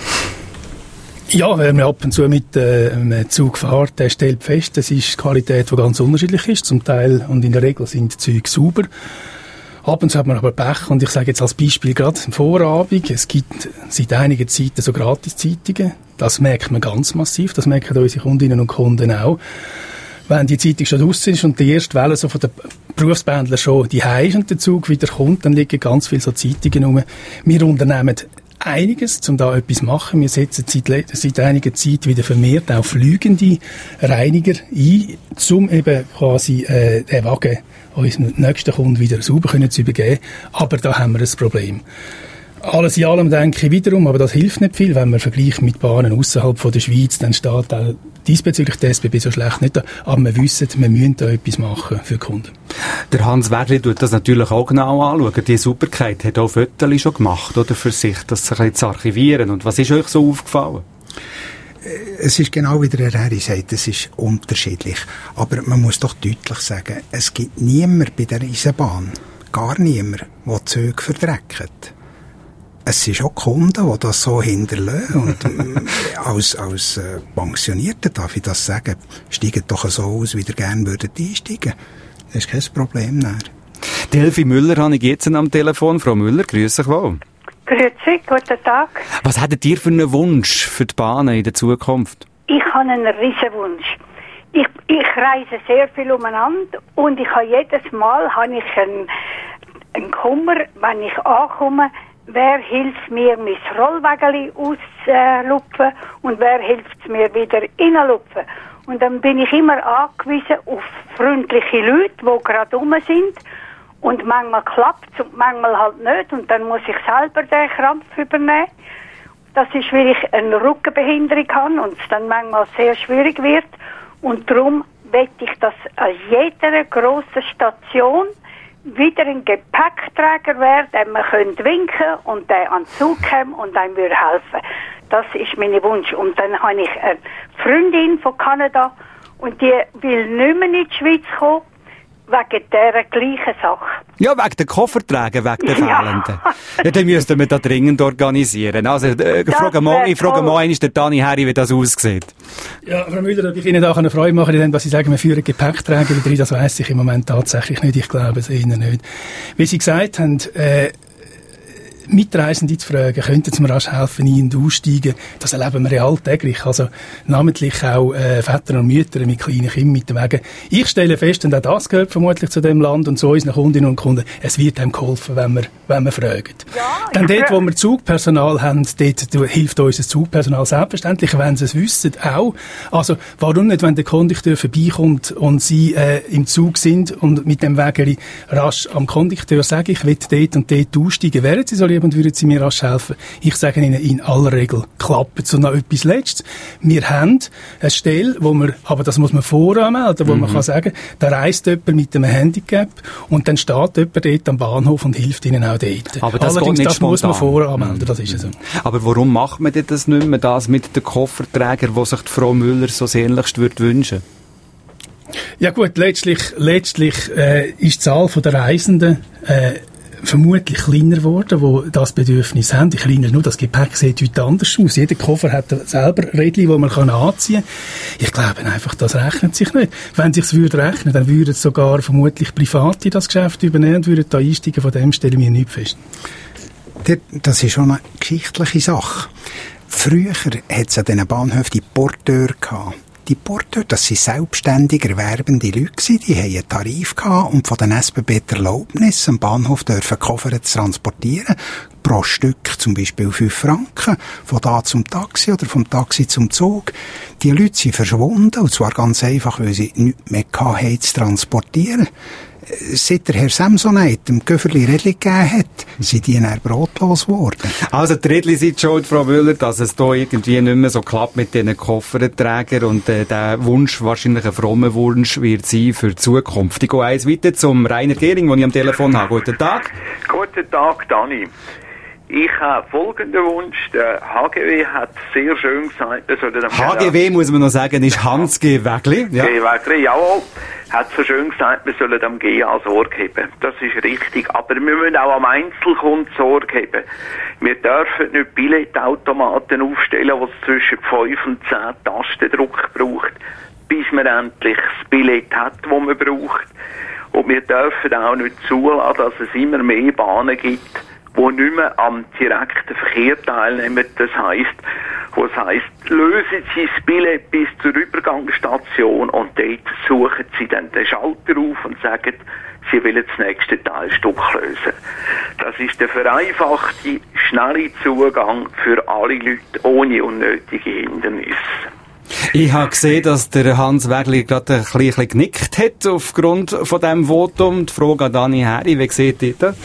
E: Ja, wenn man ab und zu mit einem Zug fährt, der stellt fest, das ist die Qualität, die ganz unterschiedlich ist. Zum Teil und in der Regel sind die Züge sauber. Ab und zu hat man aber Pech. Und ich sage jetzt als Beispiel gerade am Vorabend, es gibt seit einiger Zeit so Gratiszeitungen. Das merkt man ganz massiv. Das merken unsere Kundinnen und Kunden auch. Wenn die Zeitung schon draussen ist und die erste Welle so von den Berufspendlern schon die ist und der Zug wieder kommt, dann liegen ganz viele so Zeitungen rum. Wir unternehmen einiges, um da etwas zu machen. Wir setzen seit einiger Zeit wieder vermehrt auch fliegende Reiniger ein, um eben quasi den Wagen unserem nächsten Kunden wieder sauber zu übergeben. Aber da haben wir ein Problem. Alles in allem denke ich wiederum, aber das hilft nicht viel, wenn man vergleicht mit Bahnen außerhalb von der Schweiz, dann steht auch diesbezüglich der SBB so schlecht nicht da. Aber wir wissen, wir müssen da etwas machen für die Kunden.
B: Der Hans Wägli tut das natürlich auch genau anschauen. Die Sauberkeit hat auch Fotos schon gemacht, oder, für sich, das ein bisschen zu archivieren. Und was ist euch so aufgefallen?
D: Es ist genau wie der Herr Heri sagt, es ist unterschiedlich. Aber man muss doch deutlich sagen, es gibt niemand bei der Eisenbahn, gar niemand, der Züge verdreckt. Es sind auch Kunden, die das so hinterlassen. Und als Pensionierte darf ich das sagen, steigen doch so aus, wie ihr gerne würdet einsteigen. Das ist kein Problem mehr.
B: Die Elfi Müller habe ich jetzt am Telefon. Frau Müller, grüße euch wohl.
R: Grüezi, guten Tag.
B: Was hättet ihr für einen Wunsch für die Bahnen in der Zukunft?
R: Ich habe einen riesen Wunsch. Ich reise sehr viel umeinander und ich habe jedes Mal einen Kummer, wenn ich ankomme, wer hilft mir, mein Rollwägeli auszulupfen und wer hilft mir wieder reinlupfen. Und dann bin ich immer angewiesen auf freundliche Leute, die gerade rum sind. Und manchmal klappt es und manchmal halt nicht. Und dann muss ich selber den Krampf übernehmen. Das ist, weil ich eine Rückenbehinderung habe und es dann manchmal sehr schwierig wird. Und darum möchte ich, dass an jeder grossen Station wieder ein Gepäckträger wäre, dem man könnte winken und der an den Zug kommt und einem würde helfen. Das ist mein Wunsch. Und dann habe ich eine Freundin von Kanada und die will nicht mehr in die Schweiz kommen, wegen dieser gleichen Sache.
B: Ja, wegen der Kofferträger, wegen der fehlenden. Ja, dann müssten wir da dringend organisieren. Also, ich frage mal einmal der Dani Heri, wie das aussieht.
E: Ja, Frau Müller, ob ich Ihnen da eine Freude machen kann, was Sie sagen, wir führen Gepäckträger wieder rein, das weiss ich im Moment tatsächlich nicht. Ich glaube es Ihnen nicht. Wie Sie gesagt haben, Mitreisende zu fragen, könnten Sie mir rasch helfen, ein- und aussteigen, das erleben wir ja alltäglich. Also namentlich auch Väter und Mütter mit kleinen Kindern mit dem Wegen. Ich stelle fest, und auch das gehört vermutlich zu dem Land und zu unseren Kundinnen und Kunden, es wird einem geholfen, wenn wir fragen. Ja, dann dort, wo wir Zugpersonal haben, dort hilft uns das Zugpersonal selbstverständlich, wenn sie es wissen, auch. Also warum nicht, wenn der Kondukteur vorbeikommt und Sie im Zug sind und mit dem Wägeli rasch am Kondukteur sagen, ich will dort und dort aussteigen, wären Sie so lieb und würden Sie mir rasch helfen? Ich sage Ihnen, in aller Regel klappt es. Und noch etwas Letztes. Wir haben eine Stelle, wo wir, aber das muss man voranmelden, wo man kann sagen, da reist jemand mit einem Handicap und dann steht jemand dort am Bahnhof und hilft Ihnen auch dort.
B: Aber das
E: allerdings,
B: geht nicht
E: das
B: spontan.
E: muss man voranmelden, das ist so.
B: Aber warum macht man denn das nicht mehr, das mit den Kofferträgern, die sich die Frau Müller so sehnlichst wünschen?
E: Ja gut, letztlich ist die Zahl der Reisenden vermutlich kleiner geworden, die das Bedürfnis haben. Die kleiner nur, das Gepäck sieht heute anders aus. Jeder Koffer hat selber Rädchen, die man anziehen kann. Ich glaube einfach, das rechnet sich nicht. Wenn es sich würde rechnen, dann würden sogar vermutlich Private das Geschäft übernehmen und würden da einsteigen. Von dem stellen wir nichts fest.
D: Das ist schon eine geschichtliche Sache. Früher hat es an diesen Bahnhöfen die Porteure gehabt. Die Porteure, das waren selbstständig erwerbende Leute, die hatten einen Tarif gehabt und von den SBB die Erlaubnis, am Bahnhof dürfen Koffer zu transportieren. Pro Stück zum Beispiel 5 Franken, von da zum Taxi oder vom Taxi zum Zug. Die Leute sind verschwunden, und zwar ganz einfach, weil sie nichts mehr hatten zu transportieren. Seit der Herr Samsonite dem Göfferli Rädli gegeben hat, sind die dann brotlos geworden.
B: Also die Rädli sind schuld, Frau Müller, dass es da irgendwie nicht mehr so klappt mit diesen Kofferträgern und der Wunsch, wahrscheinlich ein frommer Wunsch, wird sein für die Zukunft. Ich gehe eins weiter zum Rainer Gehring, den ich am Telefon habe. Guten Tag.
S: Guten Tag, Dani. Ich habe folgenden Wunsch. Der HGW hat sehr schön gesagt, wir sollen
B: HGW, muss man noch sagen, ist Hans G. Wägli.
S: Ja. G. Wägli, jawohl. Hat so schön gesagt, wir sollen am GA Sorge haben. Das ist richtig. Aber wir müssen auch am Einzelkunden Sorge haben. Wir dürfen nicht Billetautomaten aufstellen, die es zwischen 5 und 10 Tastendruck braucht, bis man endlich das Billett hat, das man braucht. Und wir dürfen auch nicht zulassen, dass es immer mehr Bahnen gibt, die nicht mehr am direkten Verkehr teilnehmen. Das heisst, lösen Sie das Billett bis zur Übergangsstation und dort suchen Sie dann den Schalter auf und sagen, Sie wollen das nächste Teilstück lösen. Das ist der vereinfachte, schnelle Zugang für alle Leute ohne unnötige Hindernisse.
B: Ich habe gesehen, dass der Hans Wägli gerade ein bisschen genickt hat aufgrund von diesem Votum. Die Frage an Dani Heri, wie sieht ihr das?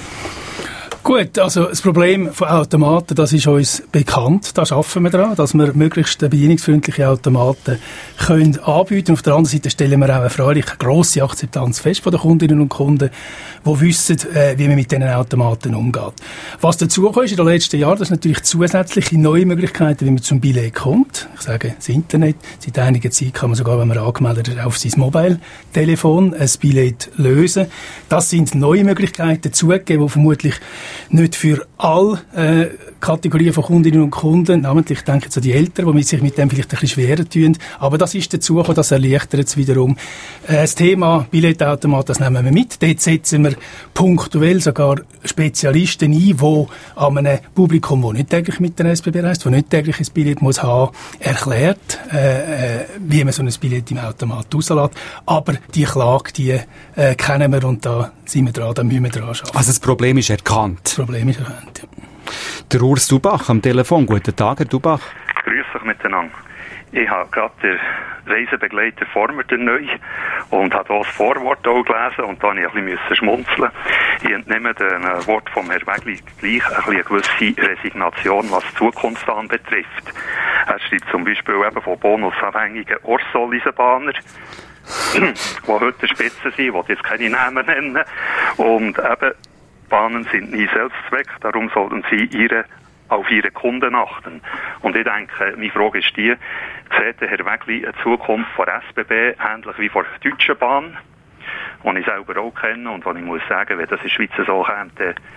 E: Gut, also das Problem von Automaten, das ist uns bekannt. Da arbeiten wir daran, dass wir möglichst bedienungsfreundliche Automaten können anbieten. Auf der anderen Seite stellen wir auch eine freilich grosse Akzeptanz fest von den Kundinnen und Kunden, die wissen, wie man mit diesen Automaten umgeht. Was dazu ist in den letzten Jahren, das sind natürlich zusätzliche neue Möglichkeiten, wie man zum Billett kommt. Ich sage, das Internet. Seit einiger Zeit kann man sogar, wenn man angemeldet ist, auf sein Mobile-Telefon ein Billett lösen. Das sind neue Möglichkeiten dazugegeben, die vermutlich nicht für alle Kategorien von Kundinnen und Kunden, namentlich, ich denke jetzt an die Eltern, die sich mit dem vielleicht ein bisschen schwerer tun, aber das ist dazu gekommen, das erleichtert es wiederum. Das Thema Billettautomat, das nehmen wir mit. Dort setzen wir punktuell sogar Spezialisten ein, die an einem Publikum, das nicht täglich mit der SBB reist, das nicht täglich ein Billett muss haben, erklärt, wie man so ein Billett im Automat rauslässt. Aber die Klage, die kennen wir und da sind wir dran, da müssen wir dran arbeiten.
B: Also das Problem ist erkannt?
E: Das Problem ist erkannt, ja.
B: Der Urs Dubach am Telefon. Guten Tag, Herr Dubach.
T: Grüß euch miteinander. Ich habe gerade den Reisebegleiter vor mir neu und habe das Vorwort auch gelesen und da musste ich ein bisschen schmunzeln. Ich entnehme den Wort vom Herrn Wägli gleich eine gewisse Resignation, was die Zukunft anbetrifft. Er schreibt zum Beispiel eben von bonusabhängigen Orso-Eisenbahner, die heute Spitze sind, die jetzt keine Namen nennen. Und eben, Bahnen sind nie Selbstzweck, darum sollten sie auf ihre Kunden achten. Und ich denke, meine Frage ist die, sieht der Herr Wägli eine Zukunft von SBB ähnlich wie von der Deutschen Bahn, die ich selber auch kenne und wo ich muss sagen, wenn das in der Schweiz so kommt,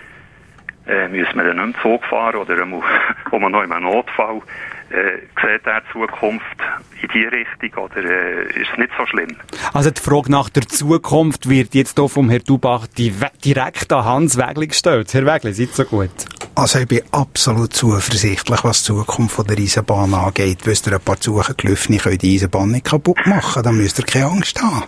T: dann müssen wir dann nicht mehr Zug fahren oder wo man noch in einem Notfall sieht er Zukunft in die Richtung oder ist es nicht so schlimm?
B: Also die Frage nach der Zukunft wird jetzt hier vom Herrn Dubach direkt an Hans Wägli gestellt. Herr Wägli, seid so gut.
D: Also ich bin absolut zuversichtlich, was die Zukunft von der Eisenbahn angeht. Wisst ihr, ein paar Zugengelüfte können die Eisenbahn nicht kaputt machen, dann müsst ihr keine Angst haben.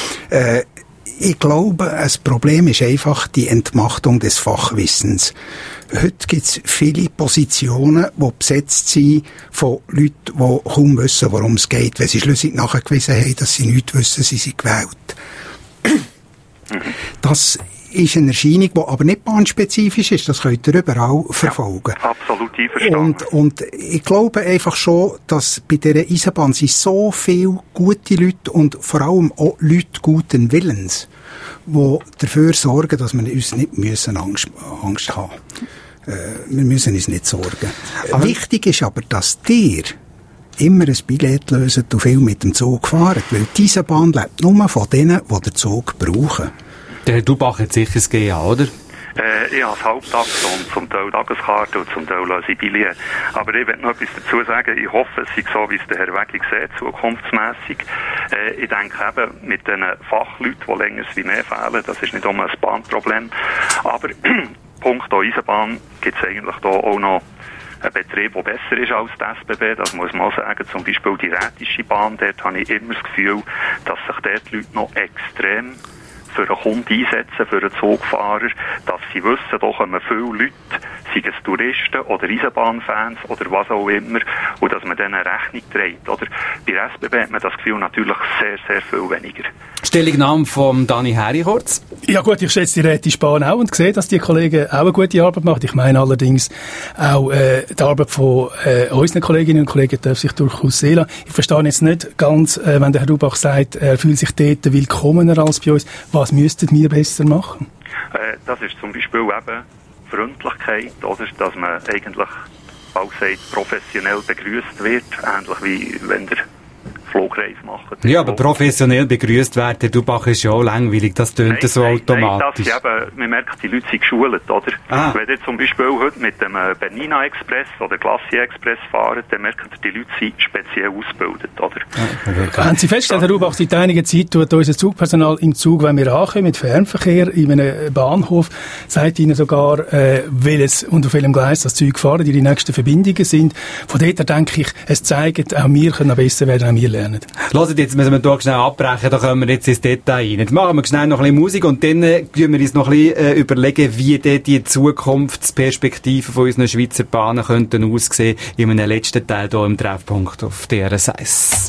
D: Ich glaube, das Problem ist einfach die Entmachtung des Fachwissens. Heute gibt es viele Positionen, die besetzt sind von Leuten, die kaum wissen, worum es geht. Wenn sie schließlich nachgewiesen haben, dass sie nichts wissen, sie sind gewählt. Das ist eine Erscheinung, die aber nicht bahnspezifisch ist. Das könnt ihr überall verfolgen.
T: Ja, absolut einverstanden.
D: Und ich glaube einfach schon, dass bei dieser Eisenbahn sind so viele gute Leute und vor allem auch Leute guten Willens, die dafür sorgen, dass wir uns nicht Angst haben müssen. Wir müssen uns nicht sorgen. Wichtig ist aber, dass ihr immer ein Billett löst und viel mit dem Zug fahren, weil die Eisenbahn lebt nur von denen, die den Zug brauchen.
B: Der Herr Dubach hat sicher das GA, oder?
T: Ich habe Halbtags und zum Teil Tageskarte und zum Teil Sibilien. Aber ich will noch etwas dazu sagen. Ich hoffe, es sei so, wie es der Herr Weggi sieht, zukunftsmässig. Ich denke eben, mit den Fachleuten, die länger wie mehr fehlen, das ist nicht nur ein Bahnproblem. Aber punkto Eisenbahn gibt es eigentlich da auch noch einen Betrieb, der besser ist als die SBB, das muss man auch sagen. Zum Beispiel die Rätische Bahn, dort habe ich immer das Gefühl, dass sich dort die Leute noch extrem für einen Kunden einsetzen, für einen Zugfahrer, dass sie wissen, da kommen viele Leute, seien es Touristen oder Eisenbahnfans oder was auch immer, und dass man denen Rechnung trägt. Oder? Bei der SBB hat man das Gefühl natürlich sehr, sehr viel weniger.
B: Stellungnahme von Dani Herichorz.
E: Ja gut, ich schätze die Rätische Bahn auch und sehe, dass die Kollegen auch eine gute Arbeit machen. Ich meine allerdings auch die Arbeit von unseren Kolleginnen und Kollegen darf sich durchaus sehen. Ich verstehe jetzt nicht ganz, wenn der Herr Rubach sagt, er fühlt sich dort willkommener als bei uns. Was müssten wir besser machen?
T: Das ist zum Beispiel eben Freundlichkeit, oder? Dass man eigentlich, auch gesagt, professionell begrüßt wird, ähnlich wie wenn der Flugreise machen.
B: Ja, aber professionell begrüßt werden, der Dubach ist ja auch langweilig, das tönt so automatisch.
T: Nein, man merkt, die Leute sind geschult, oder? Wenn ihr zum Beispiel heute mit dem Bernina Express oder Glacier Express fahren, dann merkt ihr, die Leute sind speziell ausgebildet, oder?
E: Haben Sie festgestellt, Herr Rubach, seit einiger Zeit tut unser Zugpersonal im Zug, wenn wir ankommen, mit Fernverkehr in einem Bahnhof, sagt ihnen sogar, welches und auf welchem Gleis das Zeug fahren, die nächsten Verbindungen sind. Von dort denke ich, es zeigt, auch wir können besser werden, auch wir lernen.
B: Hört, jetzt müssen wir hier schnell abbrechen, da kommen wir jetzt ins Detail rein. Jetzt machen wir schnell noch ein bisschen Musik und dann tun wir uns noch ein bisschen überlegen, wie die Zukunftsperspektiven von unseren Schweizer Bahnen könnten aussehen in einem letzten Teil hier im Treffpunkt auf DRS1.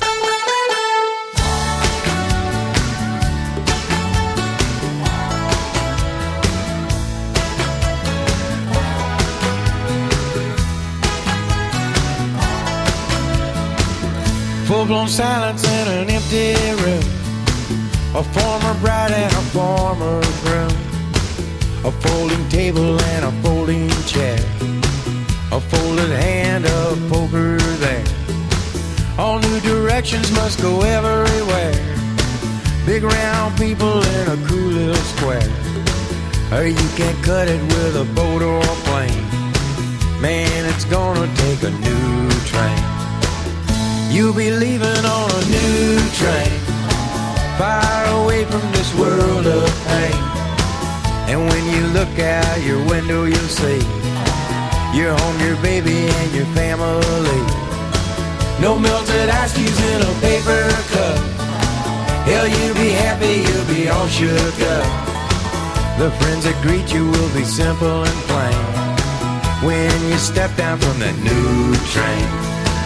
Q: Full-blown silence in an empty room. A former bride and a former groom. A folding table and a folding chair. A folded hand of poker there. All new directions must go everywhere. Big round people in a cool little square. Or you can't cut it with a boat or a plane. Man, it's gonna take a new train. You'll be leaving on a new train, far away from this world of pain. And when you look out your window, you'll see your home, your baby, and your family. No melted ice cubes in a paper cup. Hell, you'll be happy, you'll be all shook up. The friends that greet you will be simple and plain when you step down from that new train.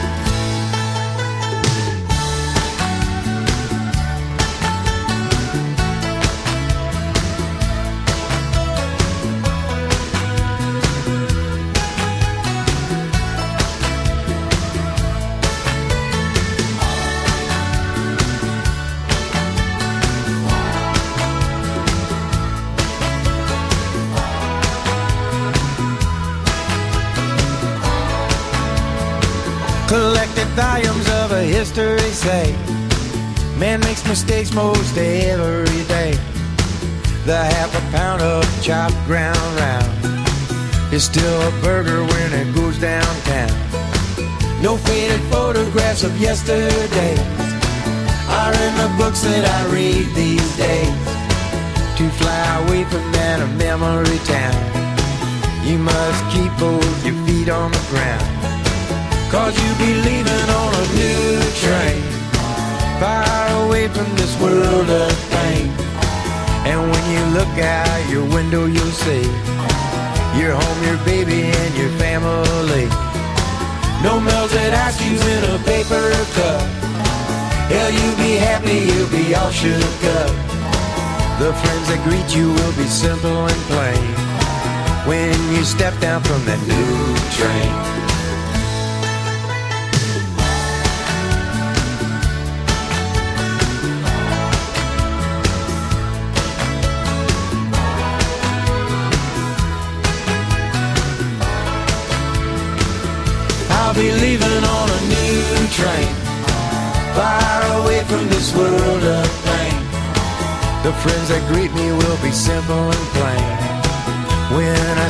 Q: Collected volumes of a history say man makes mistakes most every day. The half a pound of chopped ground round is still a burger when it goes downtown. No faded photographs of yesterday are in the books that I read these days. To fly away from that memory town, you must keep both your feet on the ground. 'Cause you'll be leaving on a new train, far away from this world of pain. And when you look out your window, you'll see your home, your baby, and your family. No melted ice cubes in a paper cup. Hell, you'll be happy, you'll be all shook up. The friends that greet you will be simple and plain when you step down from that new train. I'll be leaving on a new train, far away from this world of pain. The friends that greet me will be simple and plain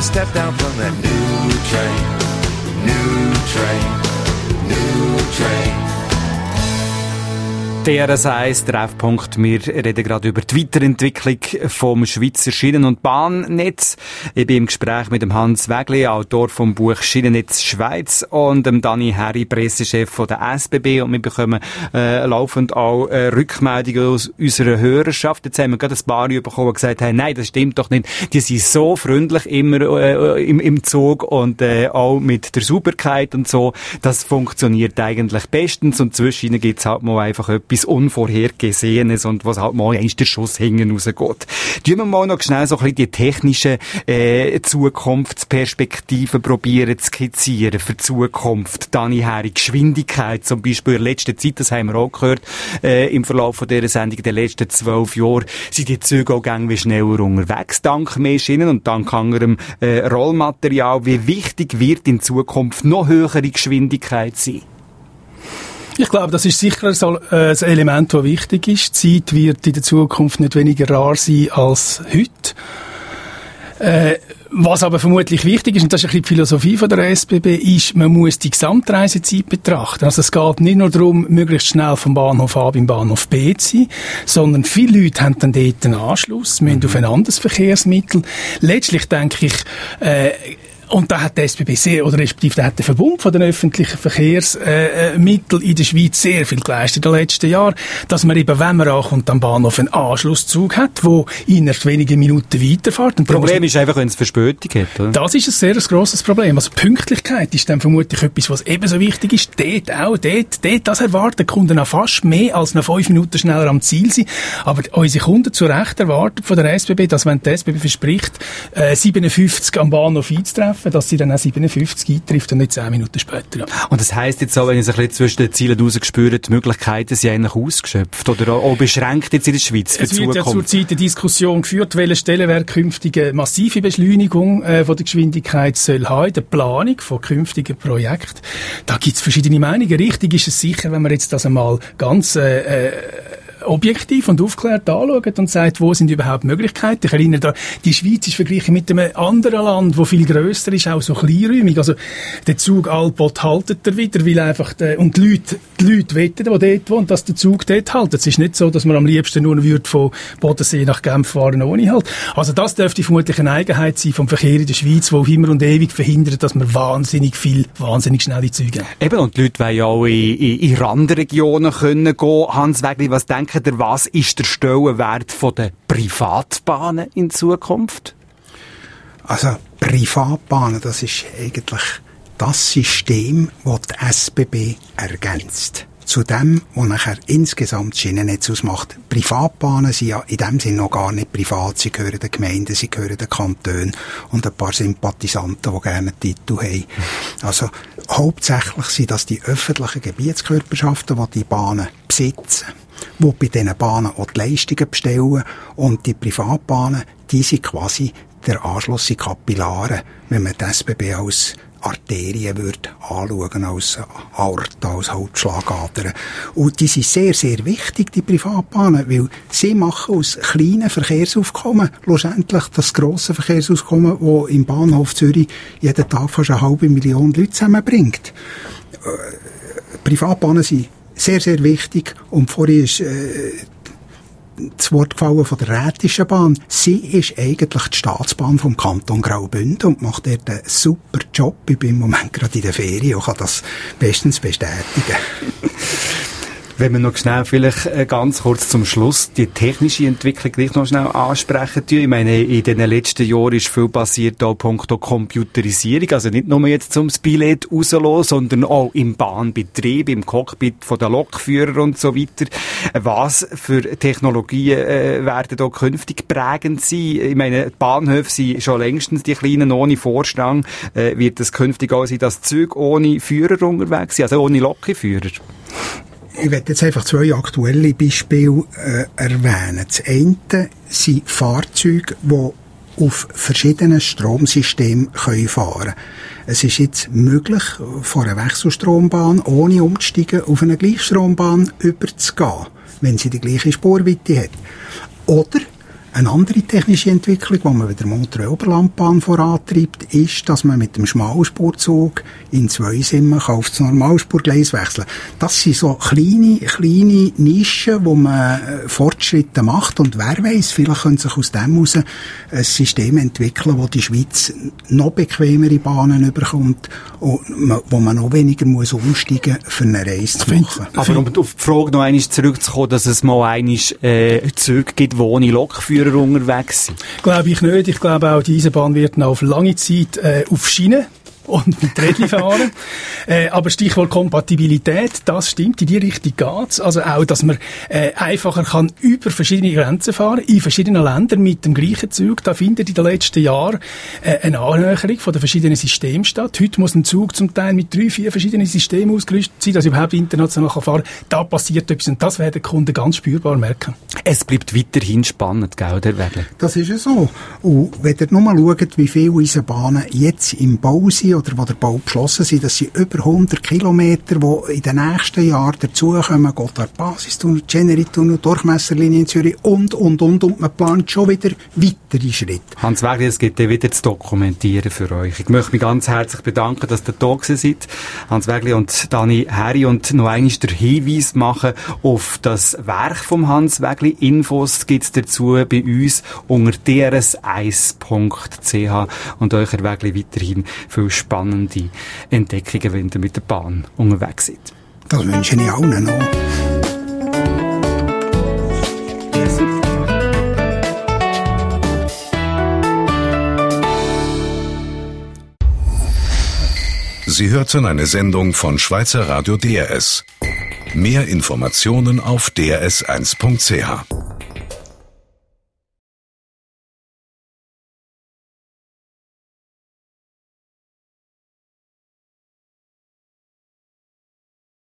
K: I step down from that new train, new train, new train.
B: DRS1 Treffpunkt. Wir reden gerade über die Weiterentwicklung vom Schweizer Schienen- und Bahnnetz. Ich bin im Gespräch mit dem Hans Wägli, Autor vom Buch Schienennetz Schweiz, und dem Dani Herri, Pressechef von der SBB. Und wir bekommen laufend auch Rückmeldungen aus unserer Hörerschaft. Jetzt haben wir gerade ein paar bekommen, die gesagt haben, nein, das stimmt doch nicht. Die sind so freundlich immer im Zug und auch mit der Sauberkeit und so. Das funktioniert eigentlich bestens, und zwischen ihnen gibt's halt mal einfach etwas Unvorhergesehenes und was halt mal der Schuss hinten rausgeht. Tun wir mal noch schnell so ein bisschen die technischen Zukunftsperspektiven probieren zu skizzieren für die Zukunft. Dani Herri, Geschwindigkeit zum Beispiel in letzter Zeit, das haben wir auch gehört, im Verlauf von dieser Sendung, in den letzten 12 Jahren, sind die Züge auch gängig schneller unterwegs, dank mehr Schienen und dank anderem Rollmaterial. Wie wichtig wird in Zukunft noch höhere Geschwindigkeit sein?
E: Ich glaube, das ist sicher ein Element, das wichtig ist. Die Zeit wird in der Zukunft nicht weniger rar sein als heute. Was aber vermutlich wichtig ist, und das ist ein bisschen die Philosophie von der SBB, ist, man muss die Gesamtreisezeit betrachten. Also es geht nicht nur darum, möglichst schnell vom Bahnhof A beim Bahnhof B zu sein, sondern viele Leute haben dann dort einen Anschluss, müssen auf ein anderes Verkehrsmittel. Letztlich denke ich, und da hat die SBB respektive da hat der Verbund von den öffentlichen Verkehrsmitteln in der Schweiz sehr viel geleistet in den letzten Jahren, dass man eben, wenn man ankommt am Bahnhof, einen Anschlusszug hat, der innerhalb weniger Minuten weiterfährt. Und
B: Problem ist einfach, wenn es Verspätung hat, oder?
E: Das ist ein sehr grosses Problem. Also Pünktlichkeit ist dann vermutlich etwas, was ebenso wichtig ist. Dort, das erwarten die Kunden auch fast mehr, als noch 5 Minuten schneller am Ziel sein. Aber unsere Kunden zu Recht erwarten von der SBB, dass wenn die SBB verspricht, 57 am Bahnhof einzutreffen, dass sie dann auch 57 eintrifft und nicht 10 Minuten später. Ja.
B: Und das heisst jetzt auch, wenn ich es ein bisschen zwischen den Zielen rausgespürt, die Möglichkeiten sind eigentlich ausgeschöpft oder auch beschränkt jetzt in der Schweiz für die Zukunft? Es wird ja zurzeit eine Diskussion geführt, welche Stellenwert künftig eine massive Beschleunigung von der Geschwindigkeit soll haben, in der Planung von künftigen Projekten. Da gibt es verschiedene Meinungen. Richtig ist es sicher, wenn man jetzt das einmal ganz objektiv und aufklärt anschaut und sagt, wo sind überhaupt Möglichkeiten. Ich erinnere da, die Schweiz ist verglichen mit einem anderen Land, das viel grösser ist, auch so kleinräumig. Also der Zug Alpot haltet er wieder, weil einfach und die Leute wetten, die dort wohnen, dass der Zug dort haltet. Es ist nicht so, dass man am liebsten nur von Bodensee nach Genf fahren ohne Halt. Also das dürfte vermutlich eine Eigenheit sein vom Verkehr in der Schweiz, wo immer und ewig verhindert, dass man wahnsinnig schnelle Züge haben. Eben, und die Leute wollen ja auch in Randregionen können gehen. Hans Wägli, was denkt ihr, was ist der Stellenwert der Privatbahnen in Zukunft?
D: Also Privatbahnen, das ist eigentlich das System, das die SBB ergänzt. Zu dem, was nachher insgesamt das Schienennetz ausmacht. Privatbahnen sind ja in dem Sinne noch gar nicht privat. Sie gehören den Gemeinden, sie gehören den Kantonen und ein paar Sympathisanten, die gerne einen Titel haben. Also hauptsächlich sind das die öffentlichen Gebietskörperschaften, die die Bahnen besitzen, die bei diesen Bahnen auch die Leistungen bestellen, und die Privatbahnen, die sind quasi der Anschluss in Kapillaren, wenn man die SBB als Arterien würde anschauen, als Aorta, als Hauptschlagader. Und die sind sehr, sehr wichtig, die Privatbahnen, weil sie machen aus kleinen Verkehrsaufkommen schlussendlich das grosse Verkehrsaufkommen, das im Bahnhof Zürich jeden Tag fast 500.000 Leute zusammenbringt. Privatbahnen sind sehr, sehr wichtig, und vorhin ist das Wort gefallen von der Rätischen Bahn. Sie ist eigentlich die Staatsbahn vom Kanton Graubünden und macht dort einen super Job. Ich bin im Moment gerade in der Ferien und kann das bestens bestätigen.
B: Wenn wir noch schnell vielleicht ganz kurz zum Schluss die technische Entwicklung gleich noch schnell ansprechen tun. Ich meine, in den letzten Jahren ist viel passiert, auch punkto Computerisierung. Also nicht nur jetzt zum Billett rauslassen, sondern auch im Bahnbetrieb, im Cockpit von den Lokführern und so weiter. Was für Technologien werden da künftig prägend sein? Ich meine, die Bahnhöfe sind schon längstens die kleinen ohne Vorstand. Wird es künftig auch sein, dass Züge ohne Führer unterwegs sind, also ohne Lokführer?
D: Ich werde jetzt einfach 2 aktuelle Beispiele erwähnen. Das eine sind Fahrzeuge, die auf verschiedenen Stromsystemen fahren können. Es ist jetzt möglich, von einer Wechselstrombahn, ohne umzusteigen, auf eine Gleichstrombahn überzugehen, wenn sie die gleiche Spurweite hat. Oder Eine andere technische Entwicklung, die man mit der Montreux-Oberlandbahn vorantreibt, ist, dass man mit dem Schmalspurzug in Zweisimmen auf das Normalspurgleis wechseln kann. Das sind so kleine Nischen, wo man Fortschritte macht. Und wer weiss, vielleicht könnte sich aus dem heraus ein System entwickeln, wo die Schweiz noch bequemere Bahnen überkommt und wo man noch weniger muss umsteigen muss, für eine Reise zu machen.
B: Aber um auf die Frage noch einmal zurückzukommen, dass es mal einmal Züge gibt, die ohne Lokführer unterwegs sind?
E: Glaube ich nicht. Ich glaube auch, die Eisenbahn wird noch auf lange Zeit auf Schiene und mit Rädchen fahren. Aber Stichwort Kompatibilität, das stimmt, in die Richtung geht's. Also auch, dass man einfacher kann über verschiedene Grenzen fahren, in verschiedenen Ländern mit dem gleichen Zug. Da findet in den letzten Jahren eine Annäherung von den verschiedenen Systemen statt. Heute muss ein Zug zum Teil mit 3-4 verschiedenen Systemen ausgerüstet sein, dass ich überhaupt international fahren kann. Da passiert etwas und das werden die Kunden ganz spürbar merken.
B: Es bleibt weiterhin spannend, gell, der Weg?
D: Das ist ja so. Und wenn ihr nur mal schaut, wie viele Eisenbahnen jetzt im Bau sind oder wo der Bau beschlossen sind, das sind über 100 Kilometer, die in den nächsten Jahren dazukommen. Gotthard-Basistunnel, Generi-Tunnel, Durchmesserlinie in Zürich und man plant schon wieder weitere Schritte.
B: Hans Wägli, es gibt wieder zu dokumentieren für euch. Ich möchte mich ganz herzlich bedanken, dass ihr da seid. Hans Wägli und Dani Herri, und noch einmal den Hinweis machen auf das Werk vom Hans Wägli. Infos gibt es dazu bei uns unter drs1.ch, und euch, Herr Wägli, weiterhin viel spannende Entdeckungen, wenn ihr mit der Bahn unterwegs seid.
D: Das wünsche ich allen noch.
A: Sie hörten eine Sendung von Schweizer Radio DRS. Mehr Informationen auf drs1.ch.